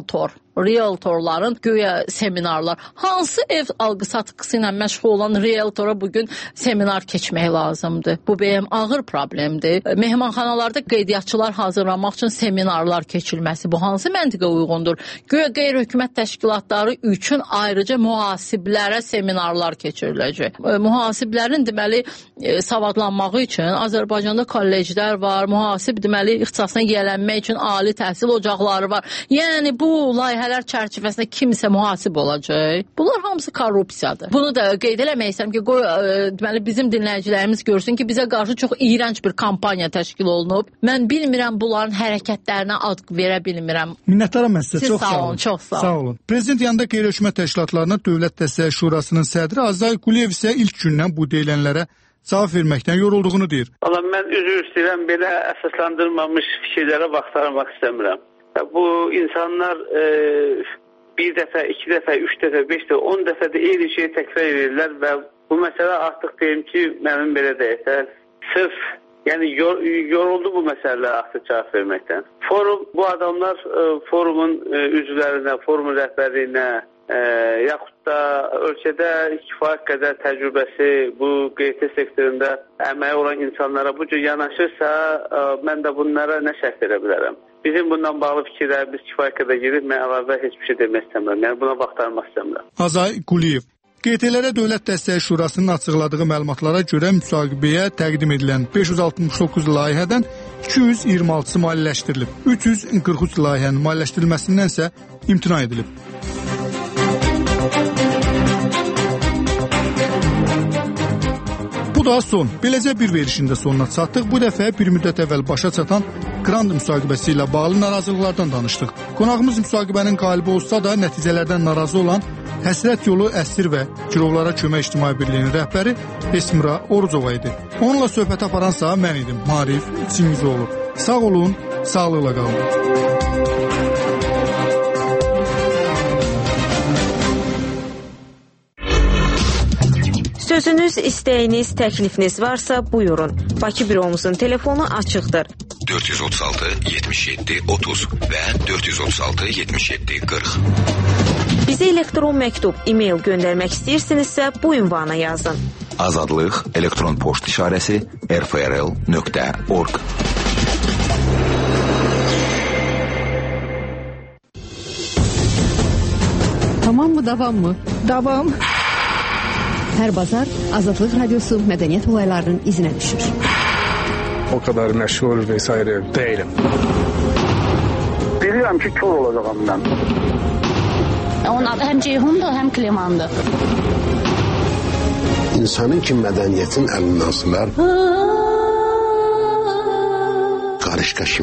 S17: realtorların güya seminarlar. Hansı ev alqı-satqısı ilə məşğul olan realtora bugün seminar keçmək lazımdır? Bu benim ağır problemdir. Mehmanxanalarda qeydiyyatçılar hazırlamaq üçün seminarlar keçilməsi bu hansı məntiqə uyğundur? Güya qeyri-hökumət təşkilatları üçün ayrıca mühasiblərə seminarlar keçiriləcək. Mühasiblərin deməli savadlanması üçün Azərbaycanda kolleclər var, mühasib deməli ixtisasına yiyələnmək üçün ali təhsil ocaqları var. Yəni bu layihələr çərçivəsində kimsə mühasib olacaq. Bunlar hamısı korrupsiyadır. Bunu da qeyd eləmək istəyirəm ki, deməli bizim dinləyicilərimiz görsün ki, bizə qarşı çox iyrənc bir kampaniya təşkil olunub. Mən bilmirəm bunların hərəkətlərinə ad verə bilmirəm.
S2: Minnətdaram mən sizə.
S17: Çox sağ olun. Çox sağ olun.
S2: Prezident yanında qeyri-hökumət təşkilatlarına Dövlət Dəstəkləri Şurasının sədri Azay Quliyev isə ilk gündən bu deyilənlərə cavab verməkdən yorulduğunu deyir.
S18: Valla mən üzr istəyirəm, belə əsaslandırılmamış fikirlərə vaxtlarmaq istəmirəm. Bu insanlar bir dəfə, iki dəfə, üç dəfə, beş dəfə, 10 dəfə də eyni şeyi təkrar edirlər və bu məsələ artıq deyim ki, mənim belə deyək, sırf yəni yoruldu bu məsələlərə artıq cavab verməkdən. Forum, bu adamlar forumun üzvlərinə, forumun rəhbərliyinə, yaxud da ölkədə kifayət qədər təcrübəsi bu QHT sektorunda əməyi olan insanlara bu cür yanaşırsa, mən də bunlara nə şərh verə bilərəm? Bizim bundan bağlı fikirlərimiz kifayət qədər gedir, mən əlavə heç bir şey demək istəmirəm, yəni buna vaxtlarmaq istəmirəm.
S2: Azay Quliyev. QHT-lərə Dövlət Dəstəkləri Şurasının açıqladığı məlumatlara görə müsahibəyə təqdim edilən 569 layihədən 226-sı maliyyələşdirilib. 343 layihənin maliyyələşdirilməsindən isə imtina edilib. Bu da son. Beləcə bir verilişin də sonuna çatdıq. Bu dəfə bir müddət əvvəl başa çatan Grand müsahibəsi ilə bağlı narazılıqlardan danışdıq. Qonağımız müsahibənin qalibi olsa da nəticələrdən narazı olan Həsrət Yolu Əsir və Girovlara Kömək İctimai Birliyinin rəhbəri Esmira Orucova idi. Onunla söhbət aparansa mən idim, Marif Çingizoğlu. Sağ olun, sağlıqla qalın.
S4: Sözünüz, istəyiniz, təklifiniz varsa buyurun. Bakı büromuzun telefonu açıqdır.
S20: 436 77 30 və 436 77 40.
S4: Bizə elektron məktub, e-mail göndərmək istəyirsinizsə bu ünvana yazın.
S20: Azadlıq elektron poçt işarəsi rfrl.org.
S11: Tamam mı, davam mı?
S12: Davam.
S11: Hər bazar Azadlıq Radiosu mədəniyyət olaylarının izinə düşür.
S12: O kadar məşğul vesaire değilim.
S16: Bilirəm ki, kör olacağam mən.
S13: Onun adı həm Ceyhundur, həm Klemandır.
S14: İnsanın ki mədəniyyətin əlindən asılar. Qarışqa